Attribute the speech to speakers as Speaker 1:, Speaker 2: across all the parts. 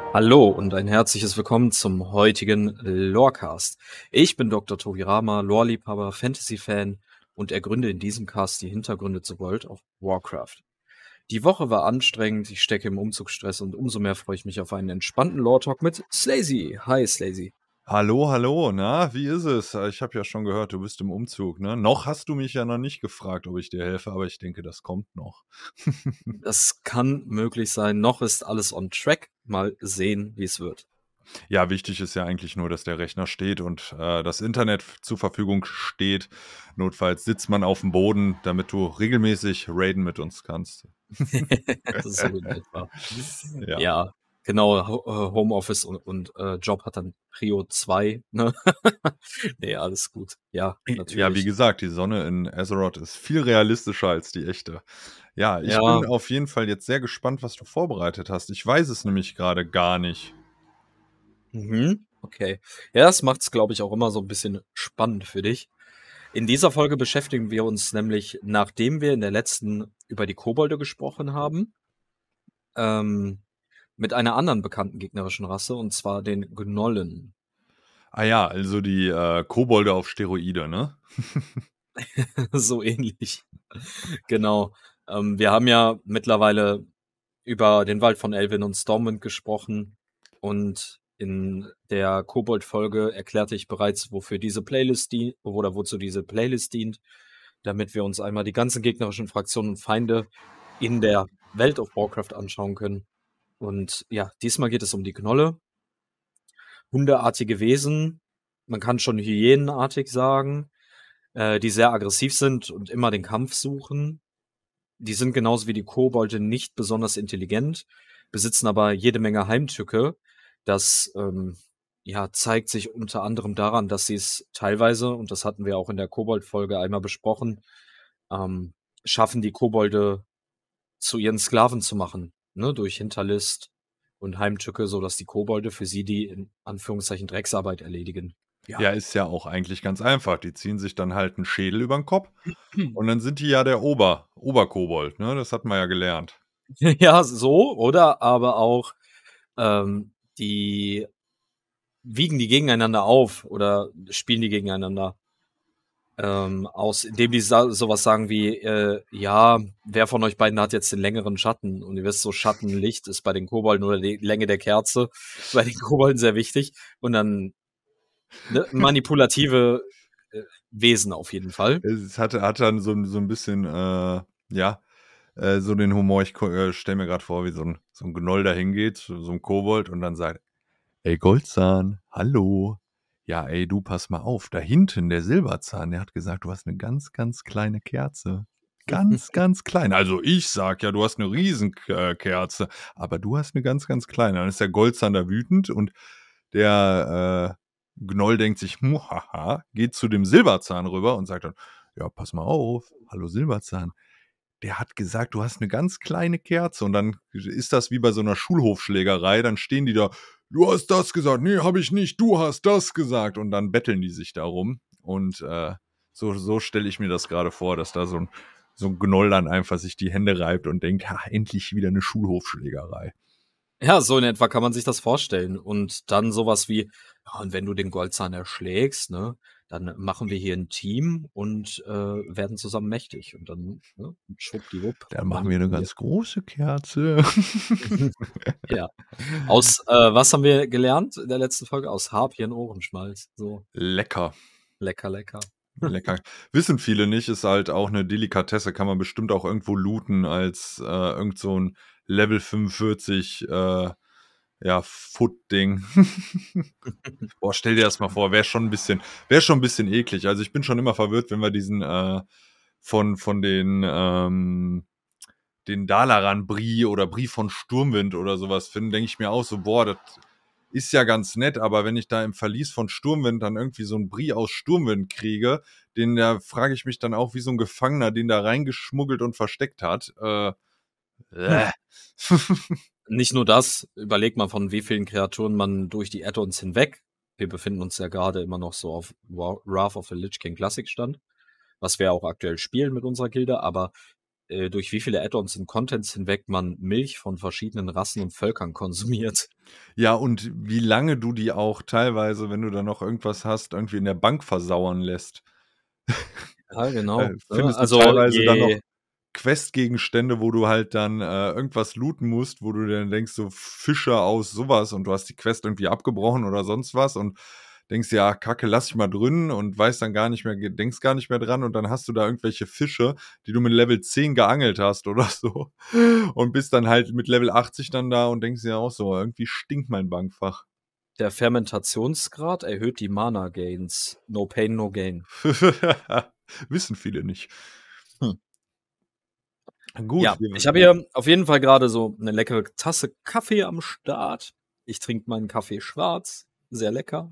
Speaker 1: Hallo und ein herzliches Willkommen zum heutigen Lorecast. Ich bin Dr. Tobi Rama, Lore-Liebhaber, Fantasy-Fan und ergründe in diesem Cast die Hintergründe zu World of Warcraft. Die Woche war anstrengend, ich stecke im Umzugsstress und umso mehr freue ich mich auf einen entspannten Lore-Talk mit Slazy. Hi Slazy.
Speaker 2: Hallo, na, wie ist es? Ich habe ja schon gehört, du bist im Umzug, ne? Noch hast du mich ja noch nicht gefragt, ob ich dir helfe, aber ich denke, das kommt noch.
Speaker 1: Das kann möglich sein, noch ist alles on track. Mal sehen, wie es wird.
Speaker 2: Ja, wichtig ist ja eigentlich nur, dass der Rechner steht und das Internet zur Verfügung steht. Notfalls sitzt man auf dem Boden, damit du regelmäßig raiden mit uns kannst.
Speaker 1: So in etwa.
Speaker 2: Ja.
Speaker 1: Ja, genau, Homeoffice und Job hat dann Prio 2, ne? Nee, alles gut. Ja,
Speaker 2: Ja, wie
Speaker 1: natürlich.
Speaker 2: gesagt, die Sonne in Azeroth ist viel realistischer als die echte. Ja, ich
Speaker 1: Ja,
Speaker 2: bin auf jeden Fall jetzt sehr gespannt, was du vorbereitet hast. Ich weiß es nämlich gerade gar nicht.
Speaker 1: okay. Ja, das macht's, glaube ich, auch immer so ein bisschen spannend für dich. In dieser Folge beschäftigen wir uns nämlich, nachdem wir in der letzten über die Kobolde gesprochen haben, ähm, mit einer anderen bekannten gegnerischen Rasse, und zwar den Gnollen.
Speaker 2: Ah ja, also die Kobolde auf Steroide, ne?
Speaker 1: So ähnlich. Genau. Wir haben ja mittlerweile über den Wald von Elwyn und Stormwind gesprochen und in der Kobold-Folge erklärte ich bereits, wofür diese Playlist dient oder wozu diese Playlist dient, damit wir uns einmal die ganzen gegnerischen Fraktionen und Feinde in der Welt of Warcraft anschauen können. Und ja, diesmal geht es um die Gnolle. Hundeartige Wesen, man kann schon hyänenartig sagen, die sehr aggressiv sind und immer den Kampf suchen. Die sind genauso wie die Kobolde nicht besonders intelligent, besitzen aber jede Menge Heimtücke. Das ja, zeigt sich unter anderem daran, dass sie es teilweise, und das hatten wir auch in der Kobold-Folge einmal besprochen, ähm, schaffen, die Kobolde zu ihren Sklaven zu machen, ne, durch Hinterlist und Heimtücke, sodass die Kobolde für sie die in Anführungszeichen Drecksarbeit erledigen. Ja.
Speaker 2: Ja, ist ja auch eigentlich ganz einfach. Die ziehen sich dann halt 'n Schädel übern Kopf und dann sind die ja der Oberkobold, ne? Das hatten wir ja gelernt.
Speaker 1: Ja, so, oder aber auch, die wiegen die gegeneinander auf oder spielen die gegeneinander, aus, indem die sowas sagen wie, ja, wer von euch beiden hat jetzt den längeren Schatten? Und ihr wisst so, Schatten, Licht ist bei den Kobolden oder die Länge der Kerze bei den Kobolden sehr wichtig. Und dann, ne, manipulative Wesen auf jeden Fall.
Speaker 2: Es hat dann so 'n bisschen, ja, so den Humor. Ich stelle mir grad vor, wie so 'n Gnoll da hingeht zu so 'm Kobold und dann sagt: „Ey Goldzahn, hallo. Ja, ey, du, pass mal auf, da hinten der Silberzahn, der hat gesagt, du hast 'ne ganz, ganz kleine Kerze. Ganz, ganz klein. Also, ich sage ja, du hast 'ne riesen Kerze, aber du hast 'ne ganz, ganz kleine.“ Dann ist der Goldzahn da wütend und der, Gnoll denkt sich: „Muhaha“, geht zu dem Silberzahn rüber und sagt dann: „Ja, pass mal auf. Hallo Silberzahn. Der hat gesagt, du hast 'ne ganz kleine Kerze.“ Und dann ist das wie bei so 'ner Schulhofschlägerei, dann stehen die da: „Du hast das gesagt.“ „Ne, habe ich nicht. Du hast das gesagt.“ Und dann betteln die sich darum. Und, so stelle ich mir das grade vor, dass da so 'n Gnoll dann einfach sich die Hände reibt und denkt: „Ha, endlich wieder 'ne Schulhofschlägerei.“
Speaker 1: Ja, so in etwa kann man sich das vorstellen. Und dann sowas wie, ja, und wenn du den Goldzahn erschlägst, ne, dann machen wir hier ein Team und werden zusammen mächtig. Und dann, ne, schwuppdiwupp
Speaker 2: „Dann machen wir 'ne
Speaker 1: manipuliert.
Speaker 2: ganz große Kerze.“
Speaker 1: Ja. Aus, was haben wir gelernt in der letzten Folge? Aus Harpien Ohrenschmalz. So,
Speaker 2: Lecker.
Speaker 1: lecker, lecker.
Speaker 2: Lecker. Wissen viele nicht, ist halt auch 'ne Delikatesse, kann man bestimmt auch irgendwo looten als, irgend so 'n Level 45, ja, Foot-Ding. Boah, stell dir das mal vor, wäre schon 'n bisschen eklig. Also, ich bin schon immer verwirrt, wenn wir diesen, von den Dalaran-Brie oder Brie von Sturmwind oder so was finden, denke ich mir auch so: „Boah, das ist ja ganz nett“, aber wenn ich da im Verlies von Sturmwind dann irgendwie so 'n Brie aus Sturmwind kriege, den da frage ich mich dann auch, wie so 'n Gefangener den da reingeschmuggelt und versteckt hat.
Speaker 1: Hm.
Speaker 2: Bäh.
Speaker 1: Nicht nur das, überlegt mal, von wie vielen Kreaturen man durch die Add-ons hinweg, wir befinden uns ja gerade immer noch so auf Wrath of the Lich King Classic Stand, was wir auch aktuell spielen mit unserer Gilde, aber durch wie viele Add-ons und Contents hinweg man Milch von verschiedenen Rassen und Völkern konsumiert.
Speaker 2: Ja, und wie lange du die auch teilweise, wenn du da noch irgendwas hast, irgendwie in der Bank versauern lässt.
Speaker 1: Ja, genau, ne?
Speaker 2: Findest du
Speaker 1: Also,
Speaker 2: teilweise dann noch
Speaker 1: je
Speaker 2: Questgegenstände, wo du halt dann, irgendwas looten musst, wo du dir dann denkst, so Fische aus sowas und du hast die Quest irgendwie abgebrochen oder sonst was und denkst dir: „Ja, Kacke, lass ich mal drin“ und weißt dann gar nicht mehr denkst gar nicht mehr dran und dann hast du da irgendwelche Fische, die du mit Level 10 geangelt hast oder so und bist dann halt mit Level 80 dann da und denkst dir auch so: „Irgendwie stinkt mein Bankfach.“
Speaker 1: der Fermentationsgrad erhöht die Mana-Gains. No pain, no gain.
Speaker 2: Wissen viele nicht.
Speaker 1: Hm.
Speaker 2: Gut,
Speaker 1: Ja, ich habe hier auf jeden Fall gerade so eine leckere Tasse Kaffee am Start. Ich trinke meinen Kaffee schwarz, sehr lecker.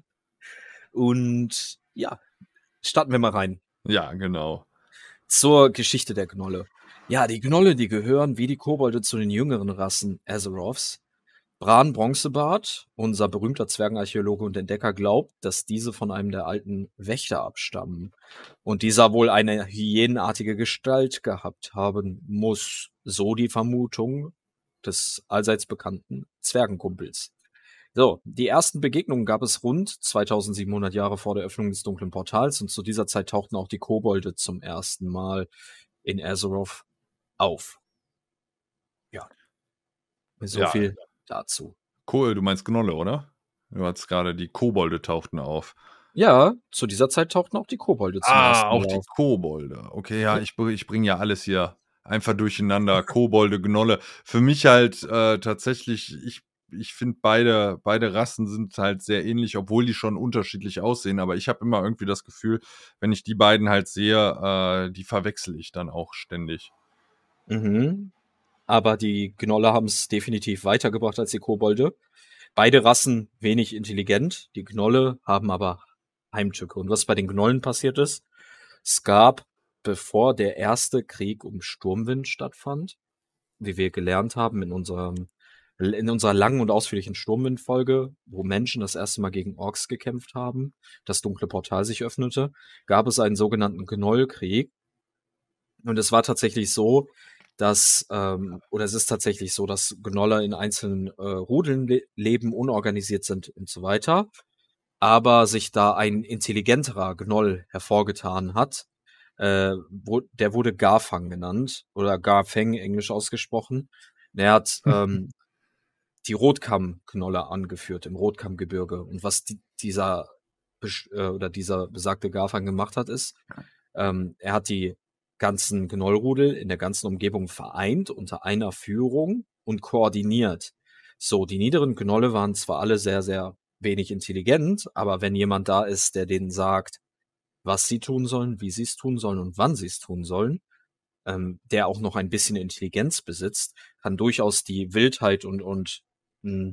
Speaker 1: Und ja, starten wir mal rein
Speaker 2: ja, genau.
Speaker 1: zur Geschichte der Gnolle. Ja, die Gnolle, die gehören wie die Kobolde zu den jüngeren Rassen Azeroths. Bran Bronzebart, unser berühmter Zwergenarchäologe und Entdecker, glaubt, dass diese von einem der alten Wächter abstammen. Und dieser wohl eine hyänenartige Gestalt gehabt haben muss, so die Vermutung des allseits bekannten Zwergenkumpels. So, die ersten Begegnungen gab es rund 2700 Jahre vor der Öffnung des dunklen Portals und zu dieser Zeit tauchten auch die Kobolde zum ersten Mal in Azeroth auf. Ja, so
Speaker 2: Ja,
Speaker 1: viel dazu.
Speaker 2: Cool, du meinst Gnolle, oder? Du hattest gerade die Kobolde tauchten auf.
Speaker 1: Ja, zu dieser Zeit tauchten auch die Kobolde zum ersten
Speaker 2: Auch
Speaker 1: Mal
Speaker 2: die
Speaker 1: auf.
Speaker 2: Kobolde. Okay, ja,
Speaker 1: Ja.
Speaker 2: ich bringe ja alles hier einfach durcheinander. Kobolde, Gnolle. Für mich halt, tatsächlich ich finde beide Rassen sind halt sehr ähnlich, obwohl die schon unterschiedlich aussehen, aber ich habe immer irgendwie das Gefühl, wenn ich die beiden halt sehe, die verwechsel ich dann auch ständig.
Speaker 1: Mhm. Aber die Gnolle haben es definitiv weitergebracht als die Kobolde. Beide Rassen wenig intelligent. Die Gnolle haben aber Heimtücke. Und was bei den Gnollen passiert ist, es gab, bevor der erste Krieg um Sturmwind stattfand, wie wir gelernt haben in unserer langen und ausführlichen Sturmwind-Folge, wo Menschen das erste Mal gegen Orks gekämpft haben, das dunkle Portal sich öffnete, gab es einen sogenannten Gnollkrieg. Und es war tatsächlich so, oder es ist tatsächlich so, dass Gnoller in einzelnen Rudeln leben, unorganisiert sind und so weiter. Aber sich da ein intelligenterer Gnoll hervorgetan hat, der wurde Garfang genannt oder Garfeng englisch ausgesprochen. Er hat die Rotkamm-Gnolle angeführt im Rotkammgebirge. Und was dieser besagte Garfang gemacht hat, ist, er hat die ganzen Gnollrudel in der ganzen Umgebung vereint unter einer Führung und koordiniert. So, die niederen Gnolle waren zwar alle sehr, sehr wenig intelligent, aber wenn jemand da ist, der denen sagt, was sie tun sollen, wie sie es tun sollen und wann sie es tun sollen, der auch noch ein bisschen Intelligenz besitzt, kann durchaus die Wildheit mh,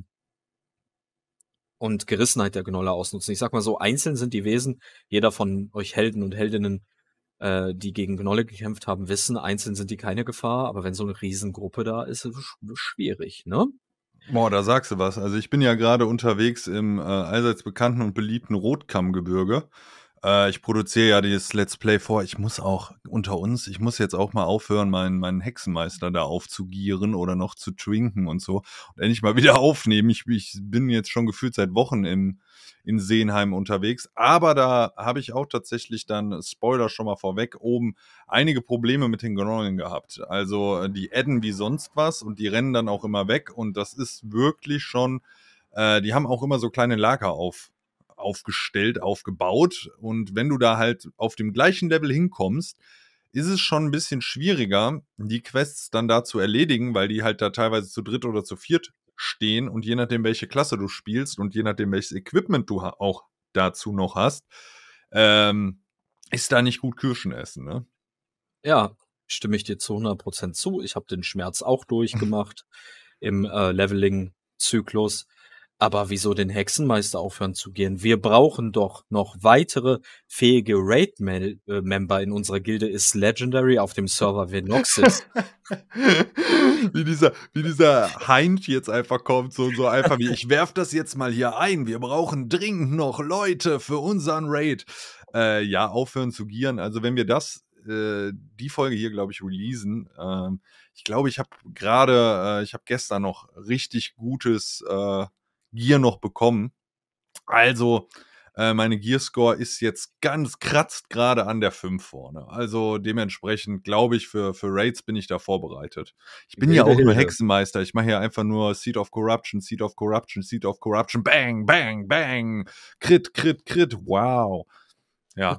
Speaker 1: und Gerissenheit der Gnolle ausnutzen. Ich sag mal so, einzeln sind die Wesen, jeder von euch Helden und Heldinnen, die gegen Gnolle gekämpft haben, wissen, einzeln sind die keine Gefahr, aber wenn so eine Riesengruppe da ist, ist es schwierig, ne?
Speaker 2: Boah, da sagst du was. Also, ich bin ja gerade unterwegs im, allseits bekannten und beliebten Rotkammgebirge. Ich produziere ja dieses Let's Play vor. Ich muss auch unter uns ich muss jetzt auch mal aufhören, meinen Hexenmeister da aufzugieren oder noch zu trinken und so und endlich mal wieder aufnehmen. Ich bin jetzt schon gefühlt seit Wochen in Seenheim unterwegs, aber da habe ich auch tatsächlich dann, Spoiler schon mal vorweg, oben einige Probleme mit den Gnollen gehabt. Also, die adden wie sonst was und die rennen dann auch immer weg und das ist wirklich schon die haben auch immer so kleine Lager aufgestellt, aufgebaut und wenn du da halt auf dem gleichen Level hinkommst, ist es schon ein bisschen schwieriger, die Quests dann da zu erledigen, weil die halt da teilweise zu dritt oder zu viert stehen und je nachdem, welche Klasse du spielst und je nachdem, welches Equipment du auch dazu noch hast, ähm, ist da nicht gut Kirschen essen, ne?
Speaker 1: Ja, stimme ich dir zu 100% zu. Ich habe den Schmerz auch durchgemacht im Leveling-Zyklus. Aber wieso den Hexenmeister aufhören zu gehen? Wir brauchen doch noch weitere fähige Raid-Member in unserer Gilde ist Legendary auf dem Server Venoxis.
Speaker 2: Wie dieser Heinz jetzt einfach kommt, so einfach wie: „Ich werf das jetzt mal hier ein. Wir brauchen dringend noch Leute für unseren Raid.“ Ja, aufhören zu gieren. Also, wenn wir das die Folge hier, glaube ich, releasen. Ich glaube, ich habe gestern noch richtig gutes Gear noch bekommen. Also, meine Gearscore ist jetzt kratzt gerade an der 5 vorne. Also, dementsprechend glaube ich, für Raids bin ich da vorbereitet. Ich bin ja
Speaker 1: Wilde
Speaker 2: auch nur
Speaker 1: Hilde.
Speaker 2: Hexenmeister. Ich mache ja einfach nur Seed of Corruption, Seed of Corruption, Seed of Corruption, bang, bang, bang, Crit, Crit, Crit, wow. Ja.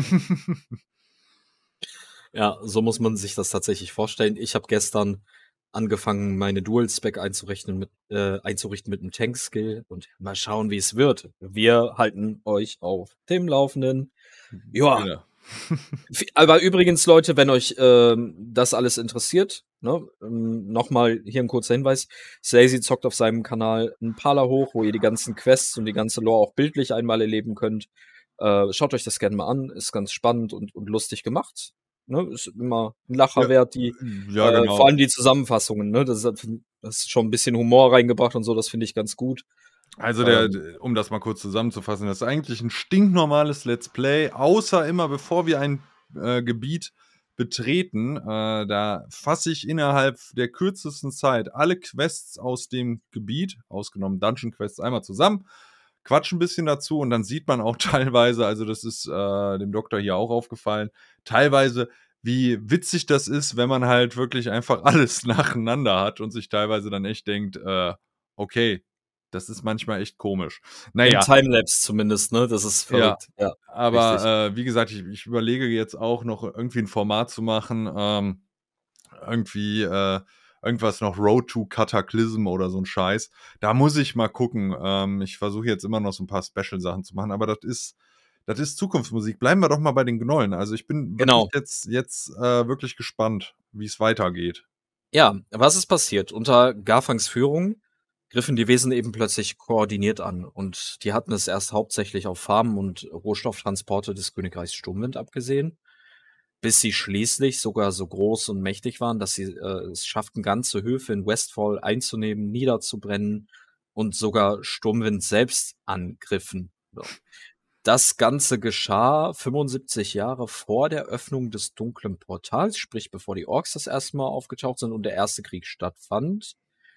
Speaker 1: Ja, so muss man sich das tatsächlich vorstellen. Ich habe gestern angefangen, meine Dual-Spec einzurichten mit 'nem Tank-Skill und mal schauen, wie es wird. Wir halten euch auf dem Laufenden. Ja,
Speaker 2: Genau.
Speaker 1: aber übrigens, Leute, wenn euch das alles interessiert, ne, noch mal hier 'n kurzer Hinweis: Slazy zockt auf seinem Kanal 'n Parler hoch, wo ihr die ganzen Quests und die ganze Lore auch bildlich einmal erleben könnt. Schaut euch das gerne mal an, ist ganz spannend und lustig gemacht, ne? Ist immer 'n Lacher
Speaker 2: Ja,
Speaker 1: wert, die
Speaker 2: ja,
Speaker 1: vor
Speaker 2: genau.
Speaker 1: allem die Zusammenfassungen, ne? Das ist schon 'n bisschen Humor reingebracht und so, das finde ich ganz gut.
Speaker 2: Also
Speaker 1: Ähm,
Speaker 2: um das mal kurz zusammenzufassen, das ist eigentlich ein stinknormales Let's Play, außer immer bevor wir ein Gebiet betreten, da fasse ich innerhalb der kürzesten Zeit alle Quests aus dem Gebiet, ausgenommen Dungeon Quests, einmal zusammen, quatsch ein bisschen dazu und dann sieht man auch teilweise, also das ist dem Doktor hier auch aufgefallen, teilweise, wie witzig das ist, wenn man halt wirklich einfach alles nacheinander hat und sich teilweise dann echt denkt, okay, das ist manchmal echt komisch. Na
Speaker 1: Im
Speaker 2: ja,
Speaker 1: Timelapse zumindest, ne? Das ist
Speaker 2: ja,
Speaker 1: verrückt. Ja, richtig.
Speaker 2: aber wie gesagt, ich überlege jetzt auch noch irgendwie 'n Format zu machen, irgendwie irgendwas noch Road to Cataclysm oder so 'n Scheiß. Da muss ich mal gucken. Ich versuche jetzt immer noch so 'n paar Special-Sachen zu machen, aber das ist Zukunftsmusik. Bleiben wir doch mal bei den Gnollen. Also, ich bin wirklich
Speaker 1: Genau.
Speaker 2: jetzt wirklich gespannt, wie's weitergeht.
Speaker 1: Ja, was ist passiert? Unter Garfangs Führung griffen die Wesen eben plötzlich koordiniert an und die hatten es erst hauptsächlich auf Farmen und Rohstofftransporte des Königreichs Sturmwind abgesehen, bis sie schließlich sogar so groß und mächtig waren, dass sie es schafften, ganze Höfe in Westfall einzunehmen, niederzubrennen und sogar Sturmwind selbst angriffen. So. Das Ganze geschah 75 Jahre vor der Öffnung des dunklen Portals, sprich bevor die Orks das erste Mal aufgetaucht sind und der erste Krieg stattfand.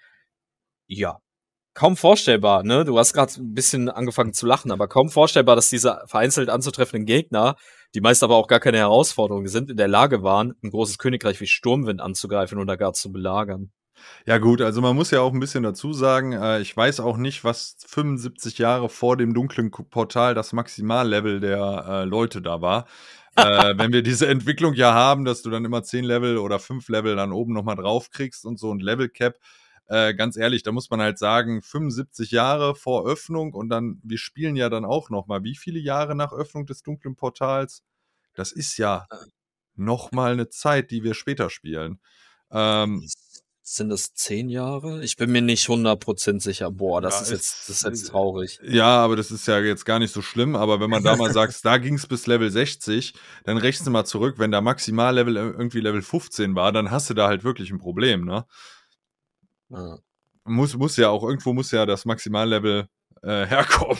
Speaker 1: Ja, kaum vorstellbar, ne? Du hast gerade ein bisschen angefangen zu lachen, aber kaum vorstellbar, dass diese vereinzelt anzutreffenden Gegner, die meist aber auch gar keine Herausforderung sind, in der Lage waren, ein großes Königreich wie Sturmwind anzugreifen oder gar zu belagern.
Speaker 2: Ja gut, also man muss ja auch ein bisschen dazu sagen, ich weiß auch nicht, was 75 Jahre vor dem dunklen Portal das Maximallevel der Leute da war. Wenn wir diese Entwicklung ja haben, dass du dann immer 10 Level oder 5 Level dann oben noch mal drauf kriegst und so 'n Level Cap, ganz ehrlich, da muss man halt sagen, 75 Jahre vor Öffnung und dann wir spielen ja dann auch noch mal wie viele Jahre nach Öffnung des dunklen Portals? Das ist ja noch mal 'ne Zeit, die wir später spielen. Ähm
Speaker 1: Sind das 10 Jahre? Ich bin mir nicht 100% sicher. Boah,
Speaker 2: Ja,
Speaker 1: das ist jetzt traurig.
Speaker 2: ja, aber das ist ja jetzt gar nicht so schlimm. Aber wenn man da mal sagst, da ging's bis Level 60, dann rechnest du mal zurück, wenn da Maximallevel irgendwie Level 15 war, dann hast du da halt wirklich 'n Problem, ne?
Speaker 1: Ja.
Speaker 2: Muss ja auch irgendwo muss ja das Maximallevel herkommen.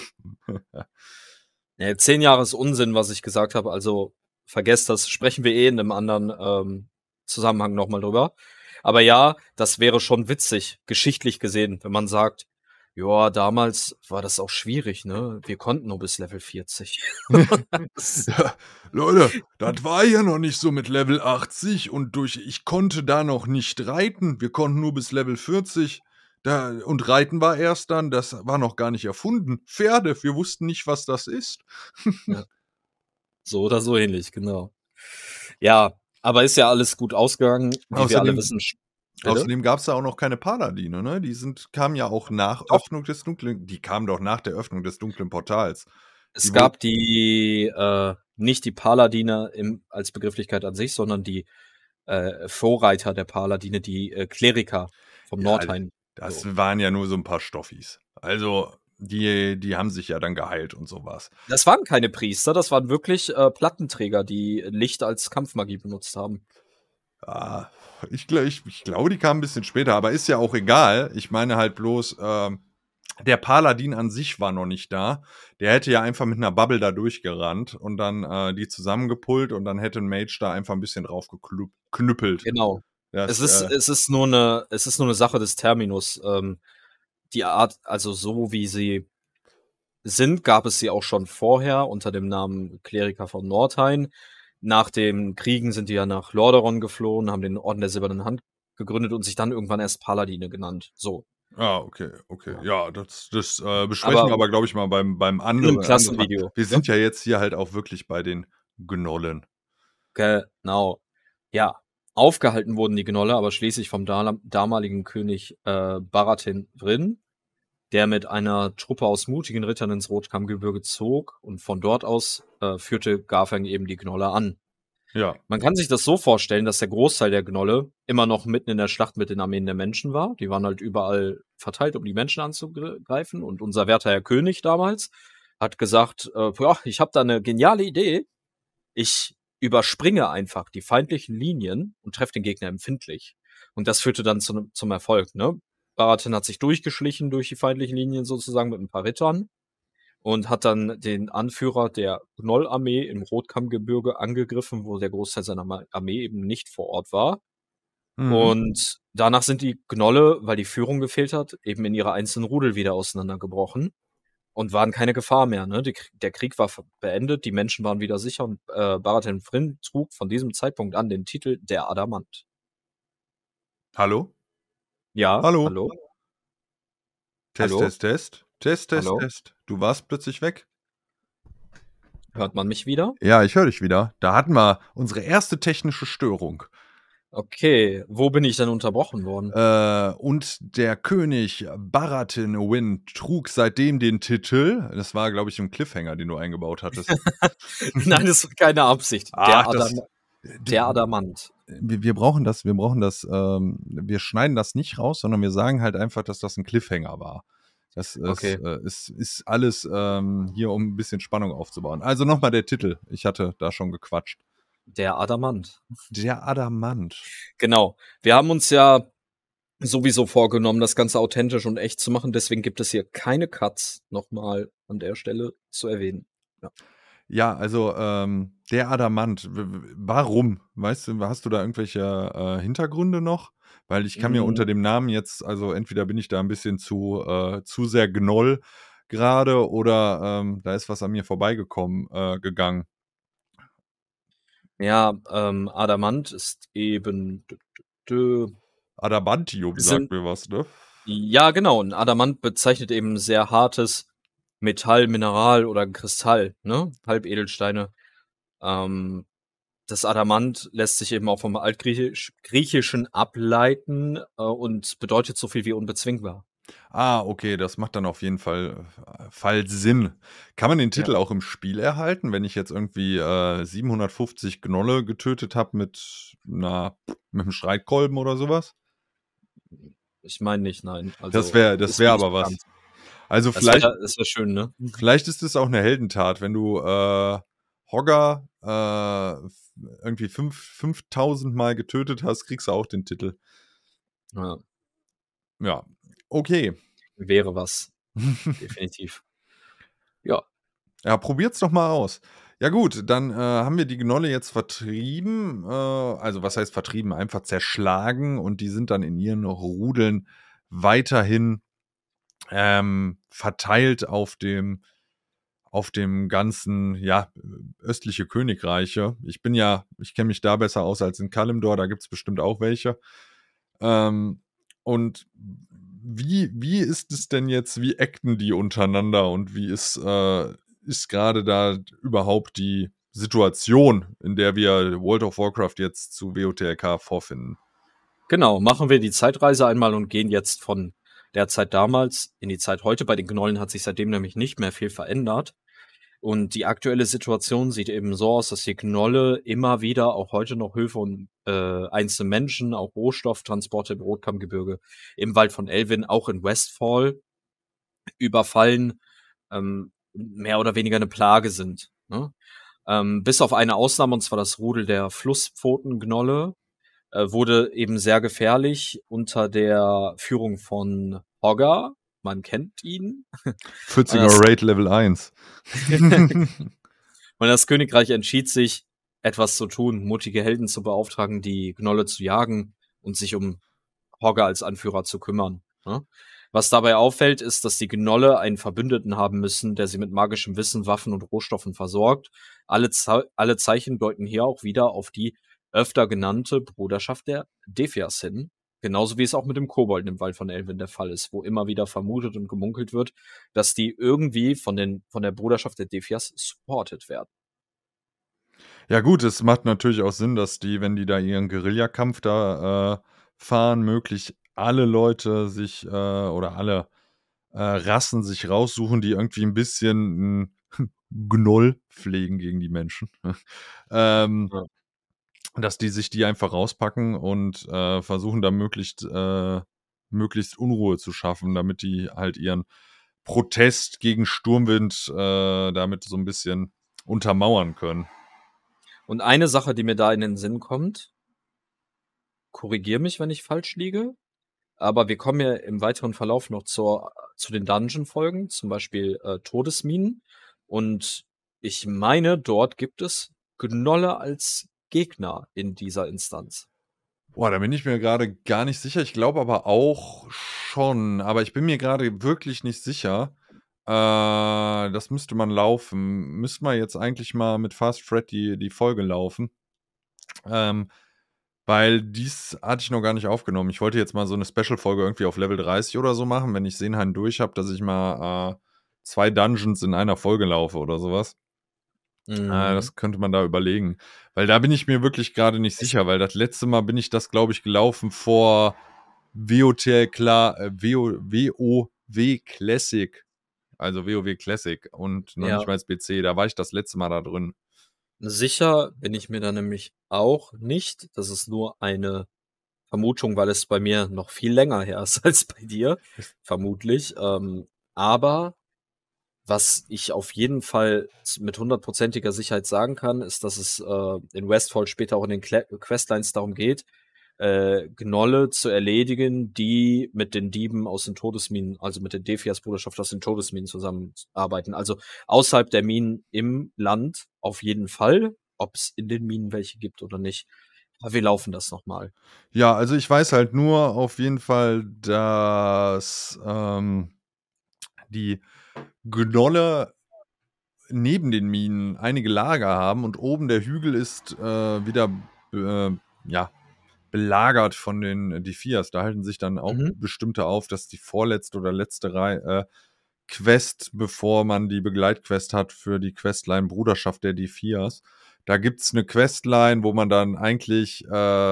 Speaker 1: Ja, 10 Jahre ist Unsinn, was ich gesagt habe, also vergesst das. Sprechen wir in 'nem anderen Zusammenhang noch mal drüber. Aber ja, das wäre schon witzig, geschichtlich gesehen, wenn man sagt: „Ja, damals war das auch schwierig, ne? Wir konnten nur bis Level 40." Das
Speaker 2: Ja, Leute, das war ja noch nicht so mit Level 80 und ich konnte da noch nicht reiten. Wir konnten nur bis Level 40. Und Reiten war erst dann, das war noch gar nicht erfunden. Pferde, wir wussten nicht, was das ist.
Speaker 1: ja, so oder so ähnlich, genau. Ja, aber ist ja alles gut ausgegangen, wie wir alle
Speaker 2: Außerdem
Speaker 1: wissen. Bitte?
Speaker 2: außerdem gab's da auch noch keine Paladine, ne? Kamen ja auch nach
Speaker 1: Doch,
Speaker 2: Öffnung des dunklen die kamen doch nach der Öffnung des dunklen Portals.
Speaker 1: es
Speaker 2: Die wurden
Speaker 1: gab nicht die Paladine als Begrifflichkeit an sich, sondern die Vorreiter der Paladine, die Kleriker vom
Speaker 2: ja,
Speaker 1: Nordhain. So.
Speaker 2: das waren ja nur so 'n paar Stoffis. Also, die haben sich ja dann geheilt und so was.
Speaker 1: Das waren keine Priester, das waren wirklich Plattenträger, die Licht als Kampfmagie benutzt haben.
Speaker 2: Ah, ich glaube, die kamen 'n bisschen später, aber ist ja auch egal. Ich meine halt bloß, der Paladin an sich war noch nicht da. Der hätte ja einfach mit einer Bubble da durchgerannt und dann die zusammengepullt und dann hätte ein Mage da einfach ein bisschen drauf geknüppelt.
Speaker 1: Genau.
Speaker 2: Das,
Speaker 1: Es ist nur eine Sache des Terminus. Die Art, also so wie sie sind, gab es sie auch schon vorher unter dem Namen Kleriker von Nordhain. Nach den Kriegen sind die ja nach Lordaeron geflohen, haben den Orden der Silbernen Hand gegründet und sich dann irgendwann erst Paladine genannt. So.
Speaker 2: okay. Ja, das besprechen
Speaker 1: Aber
Speaker 2: wir aber, glaube ich, mal beim
Speaker 1: in einem
Speaker 2: anderen Mal.
Speaker 1: Klassenvideo.
Speaker 2: Wir
Speaker 1: Ne?
Speaker 2: sind ja jetzt hier halt auch wirklich bei den Gnollen.
Speaker 1: Genau. Ja. Aufgehalten wurden die Gnolle aber schließlich vom damaligen König Baratin Vryn, der mit einer Truppe aus mutigen Rittern ins Rotkammgebirge zog und von dort aus führte Garfang eben die Gnolle an.
Speaker 2: Ja.
Speaker 1: Man kann sich das so vorstellen, dass der Großteil der Gnolle immer noch mitten in der Schlacht mit den Armeen der Menschen war. Die waren halt überall verteilt, um die Menschen anzugreifen. Und unser werter Herr König damals hat gesagt, ja, ich habe da eine geniale Idee. Ich überspringe einfach die feindlichen Linien und treffe den Gegner empfindlich. Und das führte dann zum Erfolg. Ne? Baratin hat sich durchgeschlichen durch die feindlichen Linien sozusagen mit ein paar Rittern und hat dann den Anführer der Gnoll-Armee im Rotkammgebirge angegriffen, wo der Großteil seiner Armee eben nicht vor Ort war.
Speaker 2: Mhm.
Speaker 1: Und danach sind die Gnolle, weil die Führung gefehlt hat, eben in ihre einzelnen Rudel wieder auseinandergebrochen und waren keine Gefahr mehr. Ne? Der Krieg war beendet, die Menschen waren wieder sicher und Baratin Vryn trug von diesem Zeitpunkt an den Titel der Adamant.
Speaker 2: Hallo?
Speaker 1: Ja,
Speaker 2: Hallo?
Speaker 1: hallo?
Speaker 2: Test,
Speaker 1: Hallo?
Speaker 2: Test, Test. Test, Test,
Speaker 1: Hallo?
Speaker 2: Test. Du warst plötzlich weg.
Speaker 1: Hört man mich wieder?
Speaker 2: Ja, ich höre dich wieder. Da hatten wir unsere erste technische Störung.
Speaker 1: Okay, wo bin ich denn unterbrochen worden?
Speaker 2: Und der König Baratin Wyn trug seitdem den Titel. Das war, glaube ich, ein Cliffhanger, den du eingebaut hattest.
Speaker 1: Nein, das war keine Absicht.
Speaker 2: Ach,
Speaker 1: Der Adamant.
Speaker 2: Wir brauchen das, wir schneiden das nicht raus, sondern wir sagen halt einfach, dass das ein Cliffhanger war. Das
Speaker 1: Okay.
Speaker 2: ist alles hier, um ein bisschen Spannung aufzubauen. Also nochmal der Titel. Ich hatte da schon gequatscht.
Speaker 1: Der Adamant.
Speaker 2: Der Adamant.
Speaker 1: Genau. Wir haben uns ja sowieso vorgenommen, das Ganze authentisch und echt zu machen. Deswegen gibt es hier keine Cuts, nochmal an der Stelle zu erwähnen. Ja.
Speaker 2: Ja, also der Adamant, warum? Weißt du, hast du da irgendwelche Hintergründe noch? Weil ich kann mir unter dem Namen jetzt, also entweder bin ich da ein bisschen zu sehr Gnoll gerade oder da ist was an mir vorbeigekommen, gegangen.
Speaker 1: Ja, Adamant ist eben
Speaker 2: Adamantium sagt mir was, ne?
Speaker 1: Ja, genau. Ein Adamant bezeichnet eben sehr hartes Metall, Mineral oder Kristall, ne? Halbedelsteine. Das Adamant lässt sich eben auch vom Altgriechischen ableiten und bedeutet so viel wie unbezwingbar.
Speaker 2: Okay, das macht dann auf jeden Fall Sinn. Kann man den
Speaker 1: Ja.
Speaker 2: Titel auch im Spiel erhalten, wenn ich jetzt irgendwie 750 Gnolle getötet habe mit einem Streitkolben oder sowas?
Speaker 1: Ich meine nicht, nein. Also,
Speaker 2: Das wäre
Speaker 1: ist mir nicht
Speaker 2: aber was.
Speaker 1: bekannt.
Speaker 2: Also
Speaker 1: Das
Speaker 2: vielleicht
Speaker 1: wär schön, ne?
Speaker 2: vielleicht ist es auch eine Heldentat, wenn du Hogger irgendwie 5000 Mal getötet hast, kriegst du auch den Titel.
Speaker 1: Ja,
Speaker 2: Ja, okay.
Speaker 1: wäre was. Definitiv. Ja.
Speaker 2: Ja, probiert's doch mal aus. Ja gut, dann haben wir die Gnolle jetzt vertrieben. Also was heißt vertrieben? Einfach zerschlagen und die sind dann in ihren Rudeln weiterhin verteilt auf dem ganzen, ja, östliche Königreiche. Ich kenne mich da besser aus als in Kalimdor, da gibt's bestimmt auch welche. Und wie ist es denn jetzt, wie acten die untereinander und wie ist gerade da überhaupt die Situation, in der wir World of Warcraft jetzt zu WOTLK vorfinden?
Speaker 1: Genau, machen wir die Zeitreise einmal und gehen jetzt von der Zeit damals in die Zeit heute. Bei den Gnollen hat sich seitdem nämlich nicht mehr viel verändert. Und die aktuelle Situation sieht eben so aus, dass die Gnolle immer wieder, auch heute noch Höfe und einzelne Menschen, auch Rohstofftransporte im Rotkammgebirge, im Wald von Elwyn, auch in Westfall überfallen, mehr oder weniger eine Plage sind. Ne? Bis auf eine Ausnahme, und zwar das Rudel der Flusspfotengnolle, wurde eben sehr gefährlich unter der Führung von Hoggar. man kennt ihn.
Speaker 2: 40er Raid Level 1.
Speaker 1: Und das Königreich entschied sich, etwas zu tun, mutige Helden zu beauftragen, die Gnolle zu jagen und sich um Hogger als Anführer zu kümmern. Ne? Was dabei auffällt, ist, dass die Gnolle einen Verbündeten haben müssen, der sie mit magischem Wissen, Waffen und Rohstoffen versorgt. Alle Zeichen deuten hier auch wieder auf die öfter genannte Bruderschaft der Defias hin. Genauso wie es auch mit dem Kobolden im Wald von Elven der Fall ist, wo immer wieder vermutet und gemunkelt wird, dass die irgendwie von der Bruderschaft der Defias supported werden.
Speaker 2: Ja gut, es macht natürlich auch Sinn, dass die, wenn die da ihren Guerillakampf da fahren, möglichst alle Leute sich oder alle Rassen sich raussuchen, die irgendwie ein bisschen Gnoll pflegen gegen die Menschen.
Speaker 1: Ja.
Speaker 2: Dass die sich die einfach rauspacken und versuchen da möglichst Unruhe zu schaffen, damit die halt ihren Protest gegen Sturmwind damit so ein bisschen untermauern können.
Speaker 1: Und eine Sache, die mir da in den Sinn kommt, korrigier mich, wenn ich falsch liege, aber wir kommen ja im weiteren Verlauf noch zu den Dungeon-Folgen, zum Beispiel Todesminen. Und ich meine, dort gibt es Gnolle als Gegner in dieser Instanz.
Speaker 2: Boah, da bin ich mir gerade gar nicht sicher. Ich glaube aber auch schon, aber ich bin mir gerade wirklich nicht sicher. Das müsste man laufen. Müssten wir jetzt eigentlich mal mit Fast Fred die Folge laufen. Weil dies hatte ich noch gar nicht aufgenommen. Ich wollte jetzt mal so eine Special-Folge irgendwie auf Level 30 oder so machen, wenn ich Senheim durch habe, dass ich mal 2 Dungeons in einer Folge laufe oder sowas. Das könnte man da überlegen. Weil da bin ich mir wirklich gerade nicht sicher, weil das letzte Mal bin ich das, glaube ich, gelaufen vor WoW Classic. Also WoW Classic und noch nicht
Speaker 1: Ja,
Speaker 2: mal als PC. Da war ich das letzte Mal da drin.
Speaker 1: sicher bin ich mir da nämlich auch nicht. Das ist nur eine Vermutung, weil es bei mir noch viel länger her ist als bei dir, vermutlich. Aber was ich auf jeden Fall mit 100%iger Sicherheit sagen kann, ist, dass es in Westfall später auch in den Questlines darum geht, Gnolle zu erledigen, die mit den Dieben aus den Todesminen, also mit der Defias-Bruderschaft aus den Todesminen zusammenarbeiten. Also außerhalb der Minen im Land auf jeden Fall, ob es in den Minen welche gibt oder nicht. Aber wir laufen das nochmal.
Speaker 2: Ja, also ich weiß halt nur auf jeden Fall, dass die Gnolle neben den Minen einige Lager haben und oben der Hügel ist wieder ja, belagert von den Defias. Da halten sich dann auch
Speaker 1: Mhm.
Speaker 2: bestimmte auf, dass die vorletzte oder letzte Quest, bevor man die Begleitquest hat für die Questline Bruderschaft der Defias. Da gibt's eine Questline, wo man dann eigentlich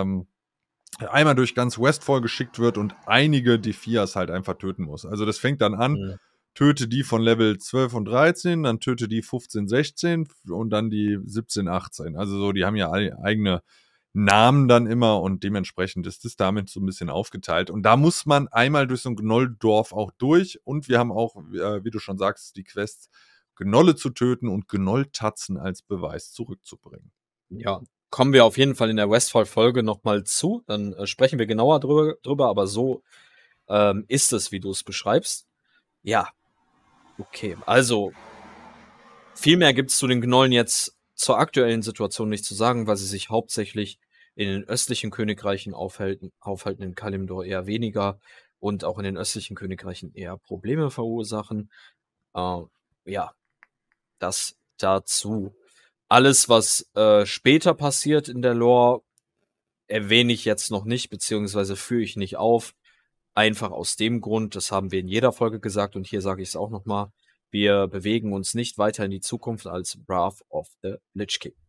Speaker 2: einmal durch ganz Westfall geschickt wird und einige Defias halt einfach töten muss. Also das fängt dann an,
Speaker 1: Mhm.
Speaker 2: töte die von Level 12 und 13, dann töte die 15, 16 und dann die 17, 18. Also so, die haben ja eigene Namen dann immer und dementsprechend ist es damit so ein bisschen aufgeteilt. Und da muss man einmal durch so ein Gnolldorf auch durch und wir haben auch, wie du schon sagst, die Quest, Gnolle zu töten und Gnolltatzen als Beweis zurückzubringen.
Speaker 1: Ja, kommen wir auf jeden Fall in der Westfall-Folge nochmal zu. Dann sprechen wir genauer drüber, aber so ist es, wie du es beschreibst. Ja, okay. Also, viel mehr gibt es zu den Gnollen jetzt zur aktuellen Situation nicht zu sagen, weil sie sich hauptsächlich in den östlichen Königreichen aufhalten in Kalimdor eher weniger und auch in den östlichen Königreichen eher Probleme verursachen. Äh, ja, das dazu. Alles, was später passiert in der Lore, erwähne ich jetzt noch nicht, beziehungsweise führe ich nicht auf. Einfach aus dem Grund, das haben wir in jeder Folge gesagt und hier sage ich es auch nochmal, wir bewegen uns nicht weiter in die Zukunft als Wrath of the Lich King.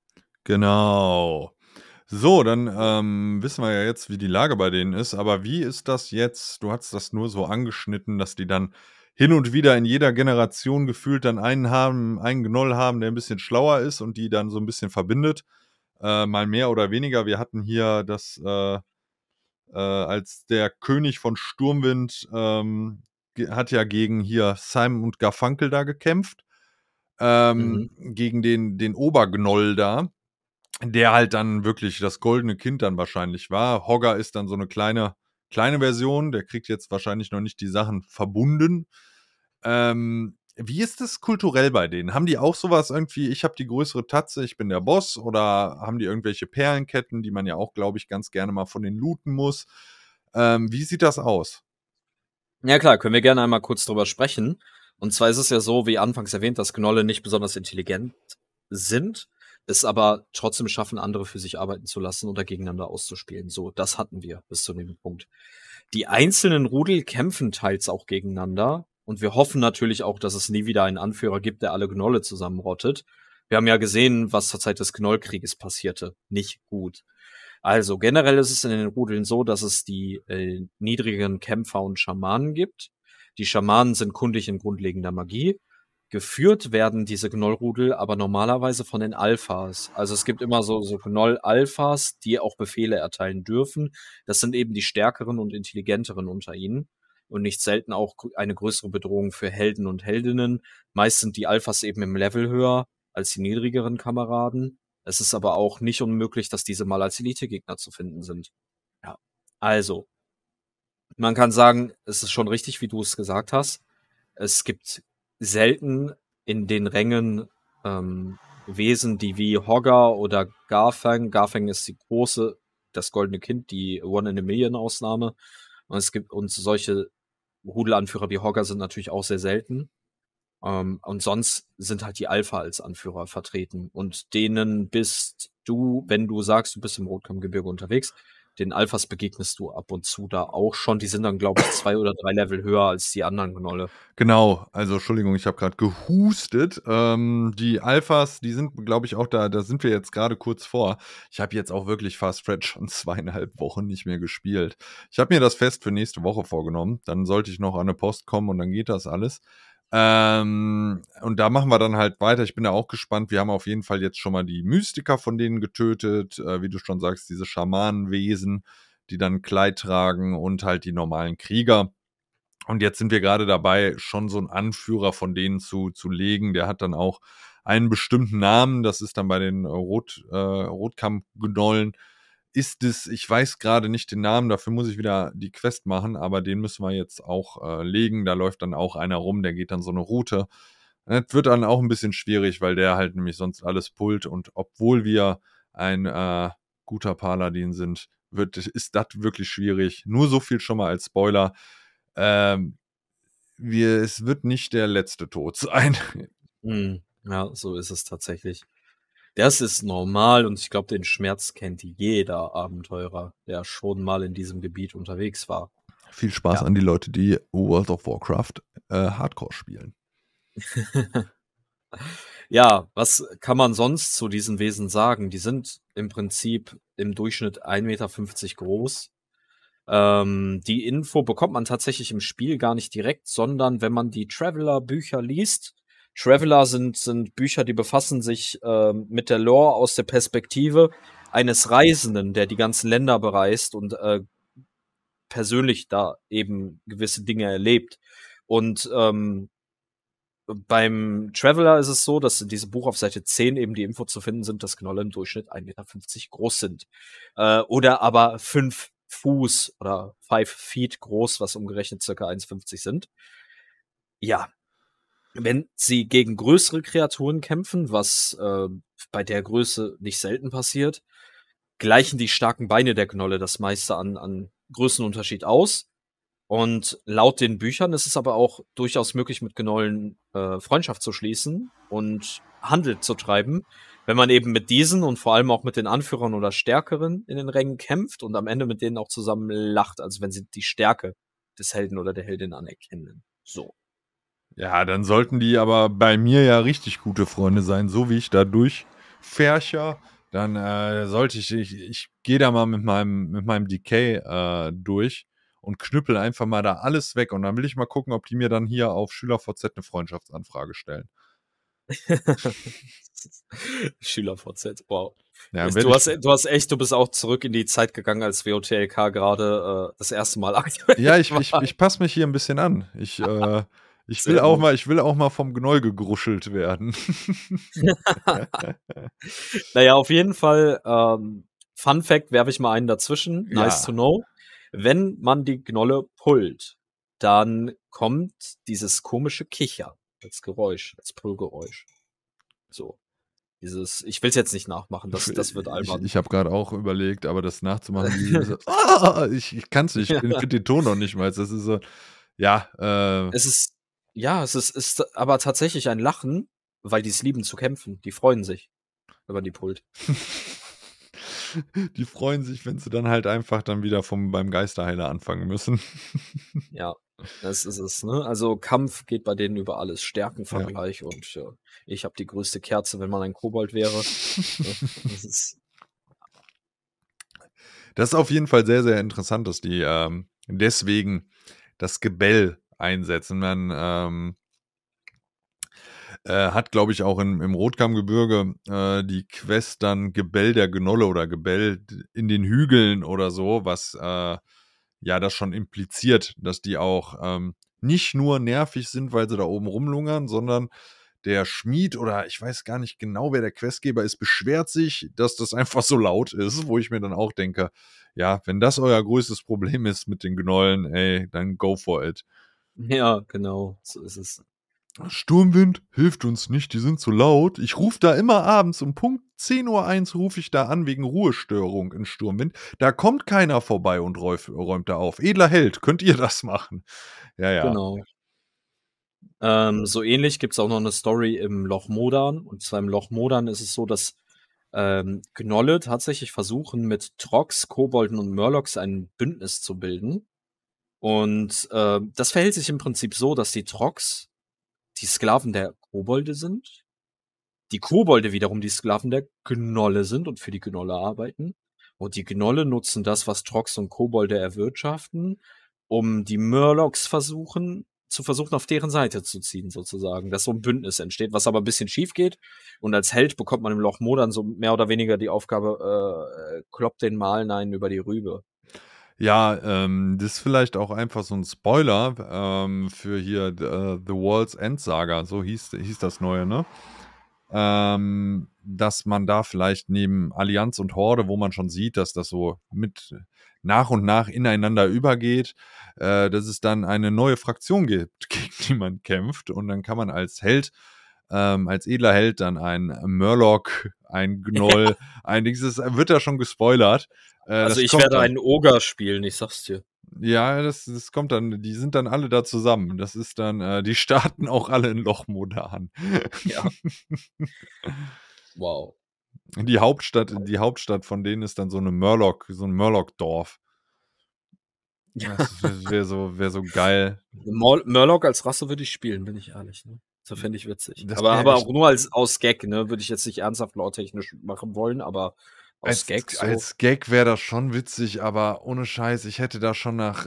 Speaker 2: Genau. So, dann wissen wir ja jetzt, wie die Lage bei denen ist. Aber wie ist das jetzt? Du hast das nur so angeschnitten, dass die dann hin und wieder in jeder Generation gefühlt dann einen Gnoll haben, der ein bisschen schlauer ist und die dann so ein bisschen verbindet. Mal mehr oder weniger. Wir hatten hier das, als der König von Sturmwind hat ja gegen hier Simon und Garfunkel da gekämpft.
Speaker 1: Mhm.
Speaker 2: Gegen den Obergnoll da, der halt dann wirklich das goldene Kind dann wahrscheinlich war. Hogger ist dann so eine kleine kleine Version, der kriegt jetzt wahrscheinlich noch nicht die Sachen verbunden. Wie ist das kulturell bei denen? Haben die auch sowas irgendwie, ich habe die größere Tatze, ich bin der Boss, oder haben die irgendwelche Perlenketten, die man ja auch, glaube ich, ganz gerne mal von denen looten muss? Wie sieht das aus?
Speaker 1: Ja klar, können wir gerne einmal kurz drüber sprechen. Und zwar ist es ja so, wie anfangs erwähnt, dass Gnolle nicht besonders intelligent sind, es aber trotzdem schaffen, andere für sich arbeiten zu lassen oder gegeneinander auszuspielen. So, das hatten wir bis zu dem Punkt. Die einzelnen Rudel kämpfen teils auch gegeneinander und wir hoffen natürlich auch, dass es nie wieder einen Anführer gibt, der alle Gnolle zusammenrottet. Wir haben ja gesehen, was zur Zeit des Gnollkrieges passierte. Nicht gut. Also generell ist es in den Rudeln so, dass es die niedrigen Kämpfer und Schamanen gibt. Die Schamanen sind kundig in grundlegender Magie. Geführt werden diese Gnollrudel aber normalerweise von den Alphas. Also es gibt immer so Gnoll-Alphas, die auch Befehle erteilen dürfen. Das sind eben die stärkeren und intelligenteren unter ihnen. Und nicht selten auch eine größere Bedrohung für Helden und Heldinnen. Meist sind die Alphas eben im Level höher als die niedrigeren Kameraden. Es ist aber auch nicht unmöglich, dass diese mal als Elite-Gegner zu finden sind. Ja, also, man kann sagen, es ist schon richtig, wie du es gesagt hast. Es gibt selten in den Rängen Wesen, die wie Hoggar oder Garfang. Garfang ist die große, das goldene Kind, die One-in-a-Million-Ausnahme. Und es gibt uns solche Rudelanführer wie Hoggar sind natürlich auch sehr selten. Und sonst sind halt die Alpha als Anführer vertreten. Und denen bist du, wenn du sagst, du bist im Rotkammgebirge unterwegs, den Alphas begegnest du ab und zu da auch schon. Die sind dann, glaube ich, 2 oder 3 Level höher als die anderen Gnolle.
Speaker 2: Genau, also Entschuldigung, ich habe gerade gehustet. Die Alphas, die sind, glaube ich, auch da sind wir jetzt gerade kurz vor. Ich habe jetzt auch wirklich Fast Fred schon 2,5 Wochen nicht mehr gespielt. Ich habe mir das Fest für nächste Woche vorgenommen. Dann sollte ich noch an eine Post kommen und dann geht das alles. Und da machen wir dann halt weiter. Ich bin da auch gespannt. Wir haben auf jeden Fall jetzt schon mal die Mystiker von denen getötet. Wie du schon sagst, diese Schamanenwesen, die dann Kleid tragen und halt die normalen Krieger. Und jetzt sind wir gerade dabei, schon so einen Anführer von denen zu legen. Der hat dann auch einen bestimmten Namen. Das ist dann bei den Rotkamm-Gnollen. Ist es, ich weiß gerade nicht den Namen, dafür muss ich wieder die Quest machen, aber den müssen wir jetzt auch legen. Da läuft dann auch einer rum, der geht dann so eine Route. Das wird dann auch ein bisschen schwierig, weil der halt nämlich sonst alles pullt. Und obwohl wir ein guter Paladin sind, ist das wirklich schwierig. Nur so viel schon mal als Spoiler. Es wird nicht der letzte Tod sein.
Speaker 1: Ja, so ist es tatsächlich. Das ist normal und ich glaube, den Schmerz kennt jeder Abenteurer, der schon mal in diesem Gebiet unterwegs war.
Speaker 2: Viel Spaß
Speaker 1: Ja.
Speaker 2: an die Leute, die World of Warcraft Hardcore spielen.
Speaker 1: Ja, was kann man sonst zu diesen Wesen sagen? Die sind im Prinzip im Durchschnitt 1,50 Meter groß. Die Info bekommt man tatsächlich im Spiel gar nicht direkt, sondern wenn man die Traveler-Bücher liest. Traveler sind Bücher, die befassen sich mit der Lore aus der Perspektive eines Reisenden, der die ganzen Länder bereist und persönlich da eben gewisse Dinge erlebt. Und beim Traveler ist es so, dass in diesem Buch auf Seite 10 eben die Info zu finden sind, dass Gnolle im Durchschnitt 1,50 Meter groß sind. Oder aber 5 Fuß oder 5 Feet groß, was umgerechnet circa 1,50 sind. Ja, wenn sie gegen größere Kreaturen kämpfen, was bei der Größe nicht selten passiert, gleichen die starken Beine der Gnolle das meiste an Größenunterschied aus. Und laut den Büchern ist es aber auch durchaus möglich, mit Gnollen Freundschaft zu schließen und Handel zu treiben, wenn man eben mit diesen und vor allem auch mit den Anführern oder Stärkeren in den Rängen kämpft und am Ende mit denen auch zusammen lacht, also wenn sie die Stärke des Helden oder der Heldin anerkennen. So.
Speaker 2: Ja, dann sollten die aber bei mir ja richtig gute Freunde sein, so wie ich da durchfärcher. Dann sollte ich gehe da mal mit meinem Decay durch und knüppel einfach mal da alles weg. Und dann will ich mal gucken, ob die mir dann hier auf SchülerVZ eine Freundschaftsanfrage stellen.
Speaker 1: SchülerVZ, wow.
Speaker 2: Ja,
Speaker 1: Du hast echt, du bist auch zurück in die Zeit gegangen, als WOTLK gerade das erste Mal aktuell
Speaker 2: ja,
Speaker 1: war.
Speaker 2: ich passe mich hier ein bisschen an. Ich will
Speaker 1: Sehr gut.
Speaker 2: ich will auch mal vom Gnoll gegruschelt werden.
Speaker 1: Naja, auf jeden Fall, Fun Fact werfe ich mal einen dazwischen. Nice
Speaker 2: Ja.
Speaker 1: to know. Wenn man die Gnolle pullt, dann kommt dieses komische Kichern als Geräusch, als Pullgeräusch. So. Ich will es jetzt nicht nachmachen, das wird albern.
Speaker 2: Ich habe gerade auch überlegt, aber das nachzumachen, ich kann es nicht, ich
Speaker 1: Ja.
Speaker 2: finde den Ton noch nicht mal. Das ist so, ja,
Speaker 1: Es ist aber tatsächlich ein Lachen, weil die es lieben zu kämpfen. Die freuen sich, wenn man die pullt.
Speaker 2: die freuen sich, wenn sie dann halt einfach dann wieder beim Geisterheiler anfangen müssen.
Speaker 1: Ja, das ist es, ne? Also, Kampf geht bei denen über alles, Stärkenvergleich und, ich habe die größte Kerze, wenn man ein Kobold wäre. Ne? Das ist
Speaker 2: Das ist auf jeden Fall sehr, sehr interessant, dass die deswegen das Gebell einsetzen. Man hat, glaube ich, auch im Rotkammgebirge die Quest dann Gebell der Gnolle oder Gebell in den Hügeln oder so, was ja das schon impliziert, dass die auch nicht nur nervig sind, weil sie da oben rumlungern, sondern der Schmied oder ich weiß gar nicht genau, wer der Questgeber ist, beschwert sich, dass das einfach so laut ist, wo ich mir dann auch denke, ja, wenn das euer größtes Problem ist mit den Gnollen, ey, dann go for it.
Speaker 1: ja, genau, so ist es.
Speaker 2: Sturmwind hilft uns nicht, die sind zu laut. Ich rufe da immer abends um Punkt 10:01 rufe ich da an wegen Ruhestörung in Sturmwind. Da kommt keiner vorbei und räumt da auf. Edler Held, könnt ihr das machen? Ja, ja.
Speaker 1: Genau. So ähnlich gibt's auch noch eine Story im Loch Modan. Und zwar im Loch Modan ist es so, dass Gnolle tatsächlich versuchen, mit Trox, Kobolden und Murlocs ein Bündnis zu bilden. Und das verhält sich im Prinzip so, dass die Trox die Sklaven der Kobolde sind, die Kobolde wiederum die Sklaven der Gnolle sind und für die Gnolle arbeiten. Und die Gnolle nutzen das, was Trox und Kobolde erwirtschaften, um die Murlocs zu versuchen, auf deren Seite zu ziehen, sozusagen. Dass so ein Bündnis entsteht, was aber ein bisschen schief geht. Und als Held bekommt man im Loch Modan so mehr oder weniger die Aufgabe, kloppt den Malnein über die Rübe.
Speaker 2: Ja, das ist vielleicht auch einfach so ein Spoiler für hier The World's End Saga, so hieß das neue, ne? Dass man da vielleicht neben Allianz und Horde, wo man schon sieht, dass das so mit nach und nach ineinander übergeht, dass es dann eine neue Fraktion gibt, gegen die man kämpft. Und dann kann man als Held, als edler Held dann ein Murloc, ein Gnoll, das wird da schon gespoilert.
Speaker 1: Also
Speaker 2: Das
Speaker 1: ich
Speaker 2: kommt
Speaker 1: werde
Speaker 2: dann.
Speaker 1: einen Oger spielen, ich sag's dir.
Speaker 2: Ja, das kommt dann, die sind dann alle da zusammen. Das ist dann, die starten auch alle in Loch Modan.
Speaker 1: Ja. Wow.
Speaker 2: Die Hauptstadt von denen ist dann so ein Murloc-Dorf.
Speaker 1: Ja.
Speaker 2: Das wäre so geil.
Speaker 1: Murloc als Rasse würde ich spielen, bin ich ehrlich. Ne? So fände ich witzig.
Speaker 2: Das
Speaker 1: Aber,
Speaker 2: wär
Speaker 1: aber
Speaker 2: echt,
Speaker 1: auch nur aus Gag, ne? Würde ich jetzt nicht ernsthaft lore-technisch machen wollen, aber aus Gag so.
Speaker 2: als Gag wäre das schon witzig, aber ohne Scheiß, ich hätte da schon nach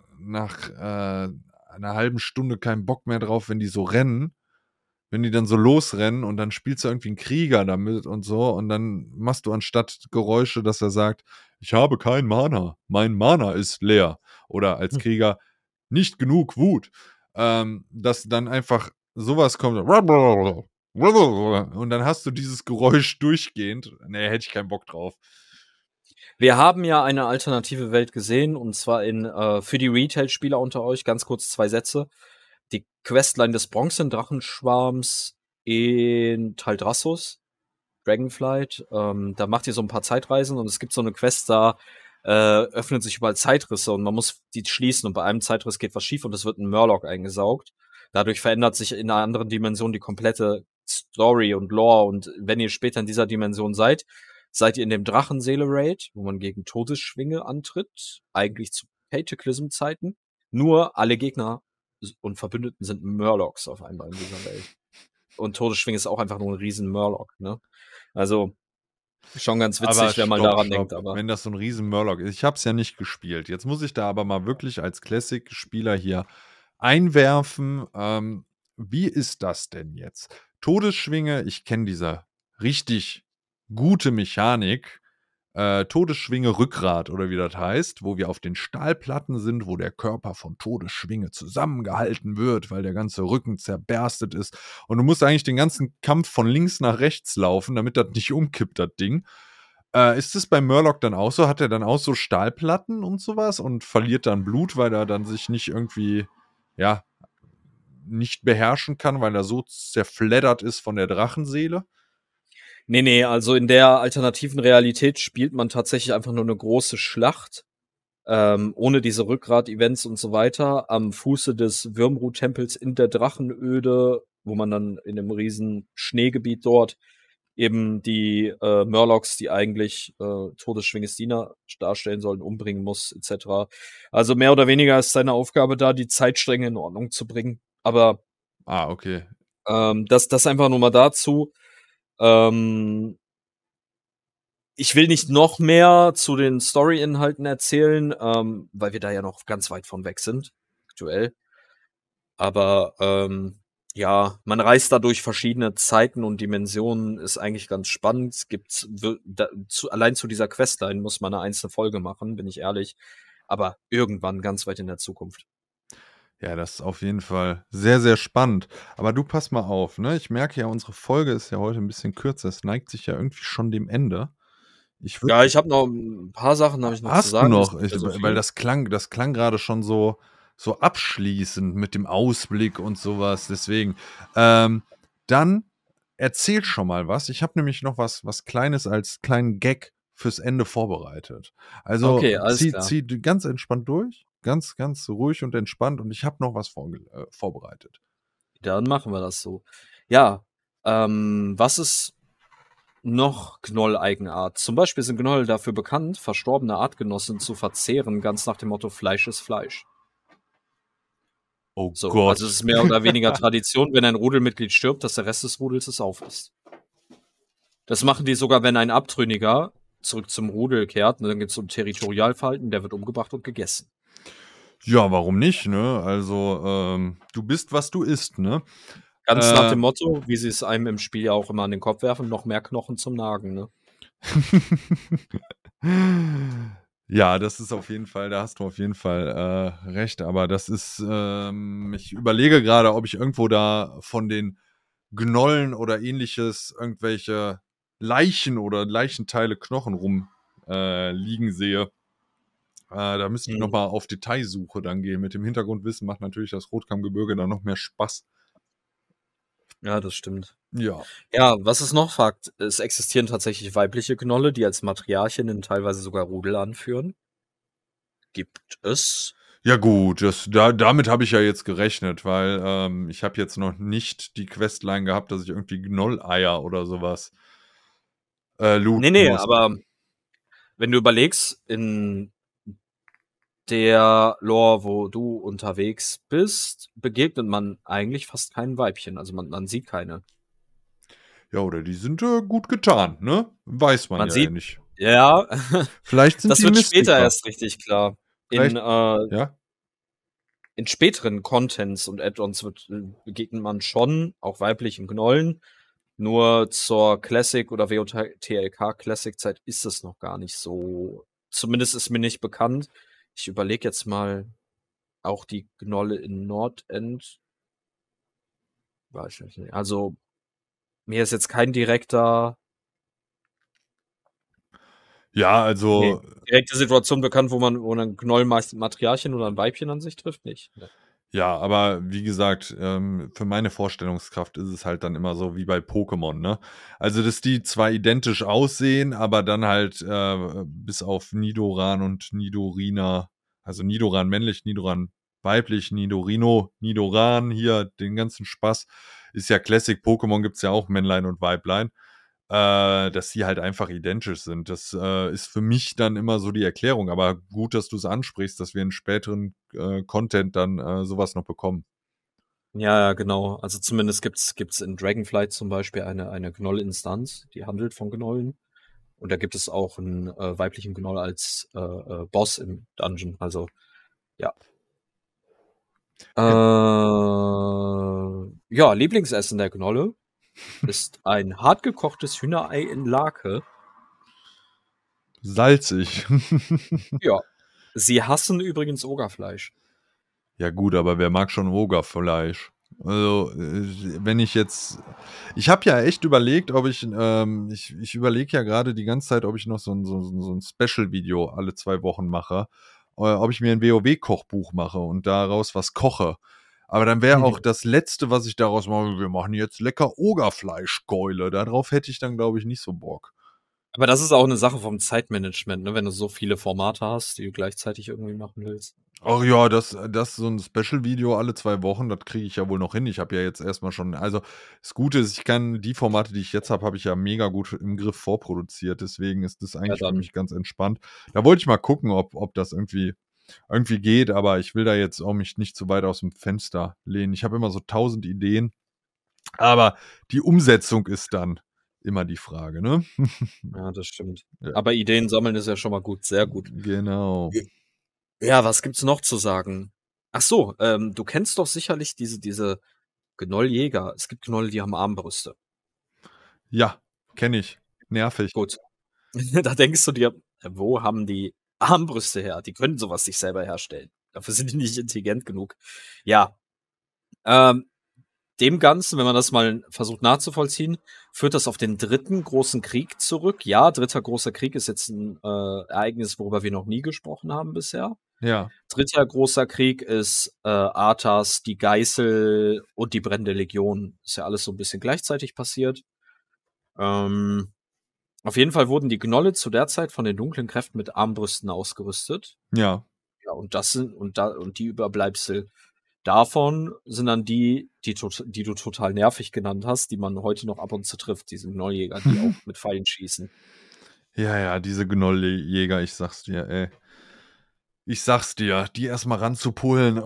Speaker 2: einer halben Stunde keinen Bock mehr drauf, wenn die so rennen. Wenn die dann so losrennen und dann spielst du irgendwie einen Krieger damit und so und dann machst du anstatt Geräusche, dass er sagt, ich habe kein Mana, mein Mana ist leer. Oder als Krieger, nicht genug Wut. Dass dann einfach sowas kommt. Und dann hast du dieses Geräusch durchgehend. Nee, hätte ich keinen Bock drauf.
Speaker 1: Wir haben ja eine alternative Welt gesehen, und zwar für die Retail-Spieler unter euch, ganz kurz 2 Sätze. Die Questline des Bronzendrachenschwarms in Taldrassus, Dragonflight. Da macht ihr so ein paar Zeitreisen und es gibt so eine Quest, da öffnen sich überall Zeitrisse und man muss die schließen und bei einem Zeitriss geht was schief und es wird ein Murloc eingesaugt. Dadurch verändert sich in einer anderen Dimension die komplette Story und Lore und wenn ihr später in dieser Dimension seid ihr in dem Drachenseele-Raid, wo man gegen Todesschwinge antritt, eigentlich zu Cataclysm-Zeiten. Nur alle Gegner und Verbündeten sind Murlocs auf einmal in dieser Welt. Und Todesschwinge ist auch einfach nur ein riesen Murloc, ne? Also, schon ganz witzig,
Speaker 2: Aber
Speaker 1: wenn man daran denkt, aber.
Speaker 2: wenn das so ein riesen Murloc ist. Ich habe es ja nicht gespielt. Jetzt muss ich da aber mal wirklich als Classic-Spieler hier einwerfen. Wie ist das denn jetzt? Todesschwinge, ich kenne diese richtig gute Mechanik. Todesschwinge Rückgrat oder wie das heißt, wo wir auf den Stahlplatten sind, wo der Körper von Todesschwinge zusammengehalten wird, weil der ganze Rücken zerberstet ist. Und du musst eigentlich den ganzen Kampf von links nach rechts laufen, damit das nicht umkippt, das Ding. Ist es bei Murloc dann auch so? Hat er dann auch so Stahlplatten und sowas und verliert dann Blut, weil er dann sich nicht irgendwie, ja, nicht beherrschen kann, weil er so zerfleddert ist von der Drachenseele?
Speaker 1: Nee, also in der alternativen Realität spielt man tatsächlich einfach nur eine große Schlacht, ohne diese Rückgrat-Events und so weiter, am Fuße des Würmrut-Tempels in der Drachenöde, wo man dann in 'nem riesen Schneegebiet dort eben die, Murlocs, die eigentlich, Todesschwingesdiener darstellen sollen, umbringen muss et cetera. Also, mehr oder weniger ist seine Aufgabe da, die Zeitstränge in Ordnung zu bringen. Aber,
Speaker 2: Okay.
Speaker 1: das einfach nur mal dazu. Ähm, Ich will nicht noch mehr zu den Story-Inhalten erzählen, weil wir da ja noch ganz weit von weg sind, aktuell. Aber, ja, man reist da durch verschiedene Zeiten und Dimensionen, ist eigentlich ganz spannend. Es gibt allein zu dieser Questline muss man eine einzelne Folge machen, bin ich ehrlich. Aber irgendwann ganz weit in der Zukunft.
Speaker 2: Ja, das ist auf jeden Fall sehr, sehr spannend. Aber du pass mal auf, ne? Ich merke ja, unsere Folge ist ja heute ein bisschen kürzer. Es neigt sich ja irgendwie schon dem Ende. Ich würde
Speaker 1: Ja, ich habe noch ein paar Sachen habe ich noch zu
Speaker 2: Hast du
Speaker 1: sagen, ist
Speaker 2: noch?
Speaker 1: nicht mehr so
Speaker 2: Weil
Speaker 1: viel.
Speaker 2: das klang gerade schon so abschließend mit dem Ausblick und sowas. Deswegen, dann erzähl schon mal was. Ich habe nämlich noch was Kleines als kleinen Gag fürs Ende vorbereitet. Also,
Speaker 1: Okay, alles klar.
Speaker 2: zieh du ganz entspannt durch, ganz, ganz ruhig und entspannt und ich habe noch was vorbereitet.
Speaker 1: Dann machen wir das so. Ja, was ist noch Gnoll-Eigenart? Zum Beispiel sind Gnoll dafür bekannt, verstorbene Artgenossen zu verzehren, ganz nach dem Motto Fleisch ist Fleisch.
Speaker 2: Oh
Speaker 1: So, also es
Speaker 2: Gott.
Speaker 1: ist mehr oder weniger Tradition, wenn ein Rudelmitglied stirbt, dass der Rest des Rudels es aufisst. Das machen die sogar, wenn ein Abtrünniger zurück zum Rudel kehrt, und dann gibt es so ein Territorialverhalten, der wird umgebracht und gegessen.
Speaker 2: Ja, warum nicht, ne? Also, du bist, was du isst, ne?
Speaker 1: Ganz nach
Speaker 2: Äh
Speaker 1: dem Motto, wie sie es einem im Spiel ja auch immer an den Kopf werfen, noch mehr Knochen zum Nagen, ne?
Speaker 2: Ja, das ist auf jeden Fall da hast du auf jeden Fall, recht, aber das ist, ich überlege grade, ob ich irgendwo da von den Gnollen oder Ähnliches irgendwelche Leichen oder Leichenteile, Knochen liegen sehe. Da müsste ich noch
Speaker 1: Mhm.
Speaker 2: mal auf Detailsuche dann gehen. Mit dem Hintergrundwissen macht natürlich das Rotkammgebirge dann noch mehr Spaß.
Speaker 1: Ja, das stimmt.
Speaker 2: Ja.
Speaker 1: Ja, was ist noch Fakt? Es existieren tatsächlich weibliche Gnolle, die als Matriarchinnen teilweise sogar Rudel anführen. Gibt es.
Speaker 2: Ja gut, damit habe ich ja jetzt gerechnet, weil, ich habe jetzt noch nicht die Questline gehabt, dass ich irgendwie Gnolleier oder sowas
Speaker 1: Ne,
Speaker 2: looten
Speaker 1: ne,
Speaker 2: muss.
Speaker 1: aber wenn du überlegst, in der Lore, wo du unterwegs bist, begegnet man eigentlich fast keinen Weibchen. Also man sieht keine.
Speaker 2: Ja, oder die sind, gut getarnt, ne? Weiß man
Speaker 1: Man
Speaker 2: ja
Speaker 1: sieht,
Speaker 2: nicht.
Speaker 1: ja,
Speaker 2: Vielleicht sind
Speaker 1: das
Speaker 2: die
Speaker 1: wird später
Speaker 2: Mystiker.
Speaker 1: erst richtig klar. In,
Speaker 2: Vielleicht
Speaker 1: äh,
Speaker 2: ja?
Speaker 1: in späteren Contents und Add-ons begegnet man schon auch weiblichen Gnollen. Nur zur Classic oder WOTLK Classic Zeit ist es noch gar nicht so. Zumindest ist mir nicht bekannt. Ich überlege jetzt mal auch die Gnolle in Nordend. Weiß ich nicht. Also mir ist jetzt kein direkter,
Speaker 2: Ja,
Speaker 1: nee,
Speaker 2: also
Speaker 1: direkte Situation bekannt, wo ein Gnoll Matriarchin oder ein Weibchen an sich trifft, nicht. Ne.
Speaker 2: ja, aber wie gesagt, für meine Vorstellungskraft ist es halt dann immer so wie bei Pokémon, ne? Also, dass die zwar identisch aussehen, aber dann halt, bis auf Nidoran und Nidorina, also Nidoran männlich, Nidoran weiblich, Nidorino, Nidoran, hier den ganzen Spaß. Ist ja Classic Pokémon, gibt's ja auch Männlein und Weiblein, dass sie halt einfach identisch sind. Das, ist für mich dann immer so die Erklärung, aber gut, dass du's ansprichst, dass wir in späteren, Content dann, so was noch bekommen.
Speaker 1: Ja, genau. Also zumindest gibt's in Dragonflight zum Beispiel eine Gnoll-Instanz, die handelt von Gnollen. Und da gibt es auch einen weiblichen Gnoll als Boss im Dungeon. Also, ja.
Speaker 2: Ja.
Speaker 1: Ja, Lieblingsessen der Gnolle ist ein hartgekochtes Hühnerei in Lake.
Speaker 2: Salzig.
Speaker 1: Ja. Sie hassen übrigens Ogerfleisch.
Speaker 2: Ja gut, aber wer mag schon Rogerfleisch? Also, wenn ich jetzt ich habe ja echt überlegt, ob ich überlege ja gerade die ganze Zeit, ob ich noch so 'n Special-Video alle 2 Wochen mache, ob ich mir 'n WoW-Kochbuch mache und daraus was koche. Aber dann wäre auch das Letzte, was ich daraus mache: „Wir machen jetzt lecker Ogerfleischkeule." Darauf hätte ich dann, glaube ich, nicht so Bock.
Speaker 1: Aber das ist auch 'ne Sache vom Zeitmanagement, ne, wenn du so viele Formate hast, die du gleichzeitig irgendwie machen willst.
Speaker 2: Ach ja, das so 'n Special-Video alle 2 Wochen, das kriege ich ja wohl noch hin. Ich habe ja jetzt erst mal schon also, das Gute ist, ich kann die Formate, die ich jetzt habe ich ja mega gut im Griff vorproduziert, deswegen ist das
Speaker 1: Ja,
Speaker 2: eigentlich für
Speaker 1: dann.
Speaker 2: mich ganz entspannt. Da wollte ich mal gucken, ob das irgendwie geht, aber ich will da jetzt auch mich nicht zu weit aus'm Fenster lehnen. Ich habe immer so 1.000 Ideen, aber die Umsetzung ist dann immer die Frage, ne?
Speaker 1: Ja, das stimmt.
Speaker 2: Ja,
Speaker 1: Aber Ideen sammeln ist ja schon mal gut, sehr gut.
Speaker 2: genau.
Speaker 1: Ja, was gibt's noch zu sagen? Ach so, du kennst doch sicherlich diese Gnolljäger. Es gibt Gnoll, die haben Armbrüste.
Speaker 2: Ja, kenne ich. Nervig.
Speaker 1: Gut. Da denkst du dir: „Wo haben die Armbrüste her? Die können so was nicht selber herstellen. Dafür sind die nicht intelligent genug." Ja, ähm, dem Ganzen, wenn man das mal versucht nachzuvollziehen, führt das auf den 3. großen Krieg zurück. Ja, 3. großer Krieg ist jetzt 'n, Ereignis, worüber wir noch nie gesprochen haben bisher.
Speaker 2: Ja.
Speaker 1: 3. großer Krieg ist, Arthas, die Geißel und die brennende Legion. Ist ja alles so 'n bisschen gleichzeitig passiert. Ähm, auf jeden Fall wurden die Gnolle zu der Zeit von den dunklen Kräften mit Armbrüsten ausgerüstet.
Speaker 2: Ja.
Speaker 1: Ja, und die Überbleibsel davon sind dann die du total nervig genannt hast, die man heute noch ab und zu trifft, diese Gnolljäger, die auch mit Pfeilen schießen.
Speaker 2: Ja, ja, diese Gnolljäger, ich sag's dir, ey. Ich sag's dir, die erst mal ranzupulen,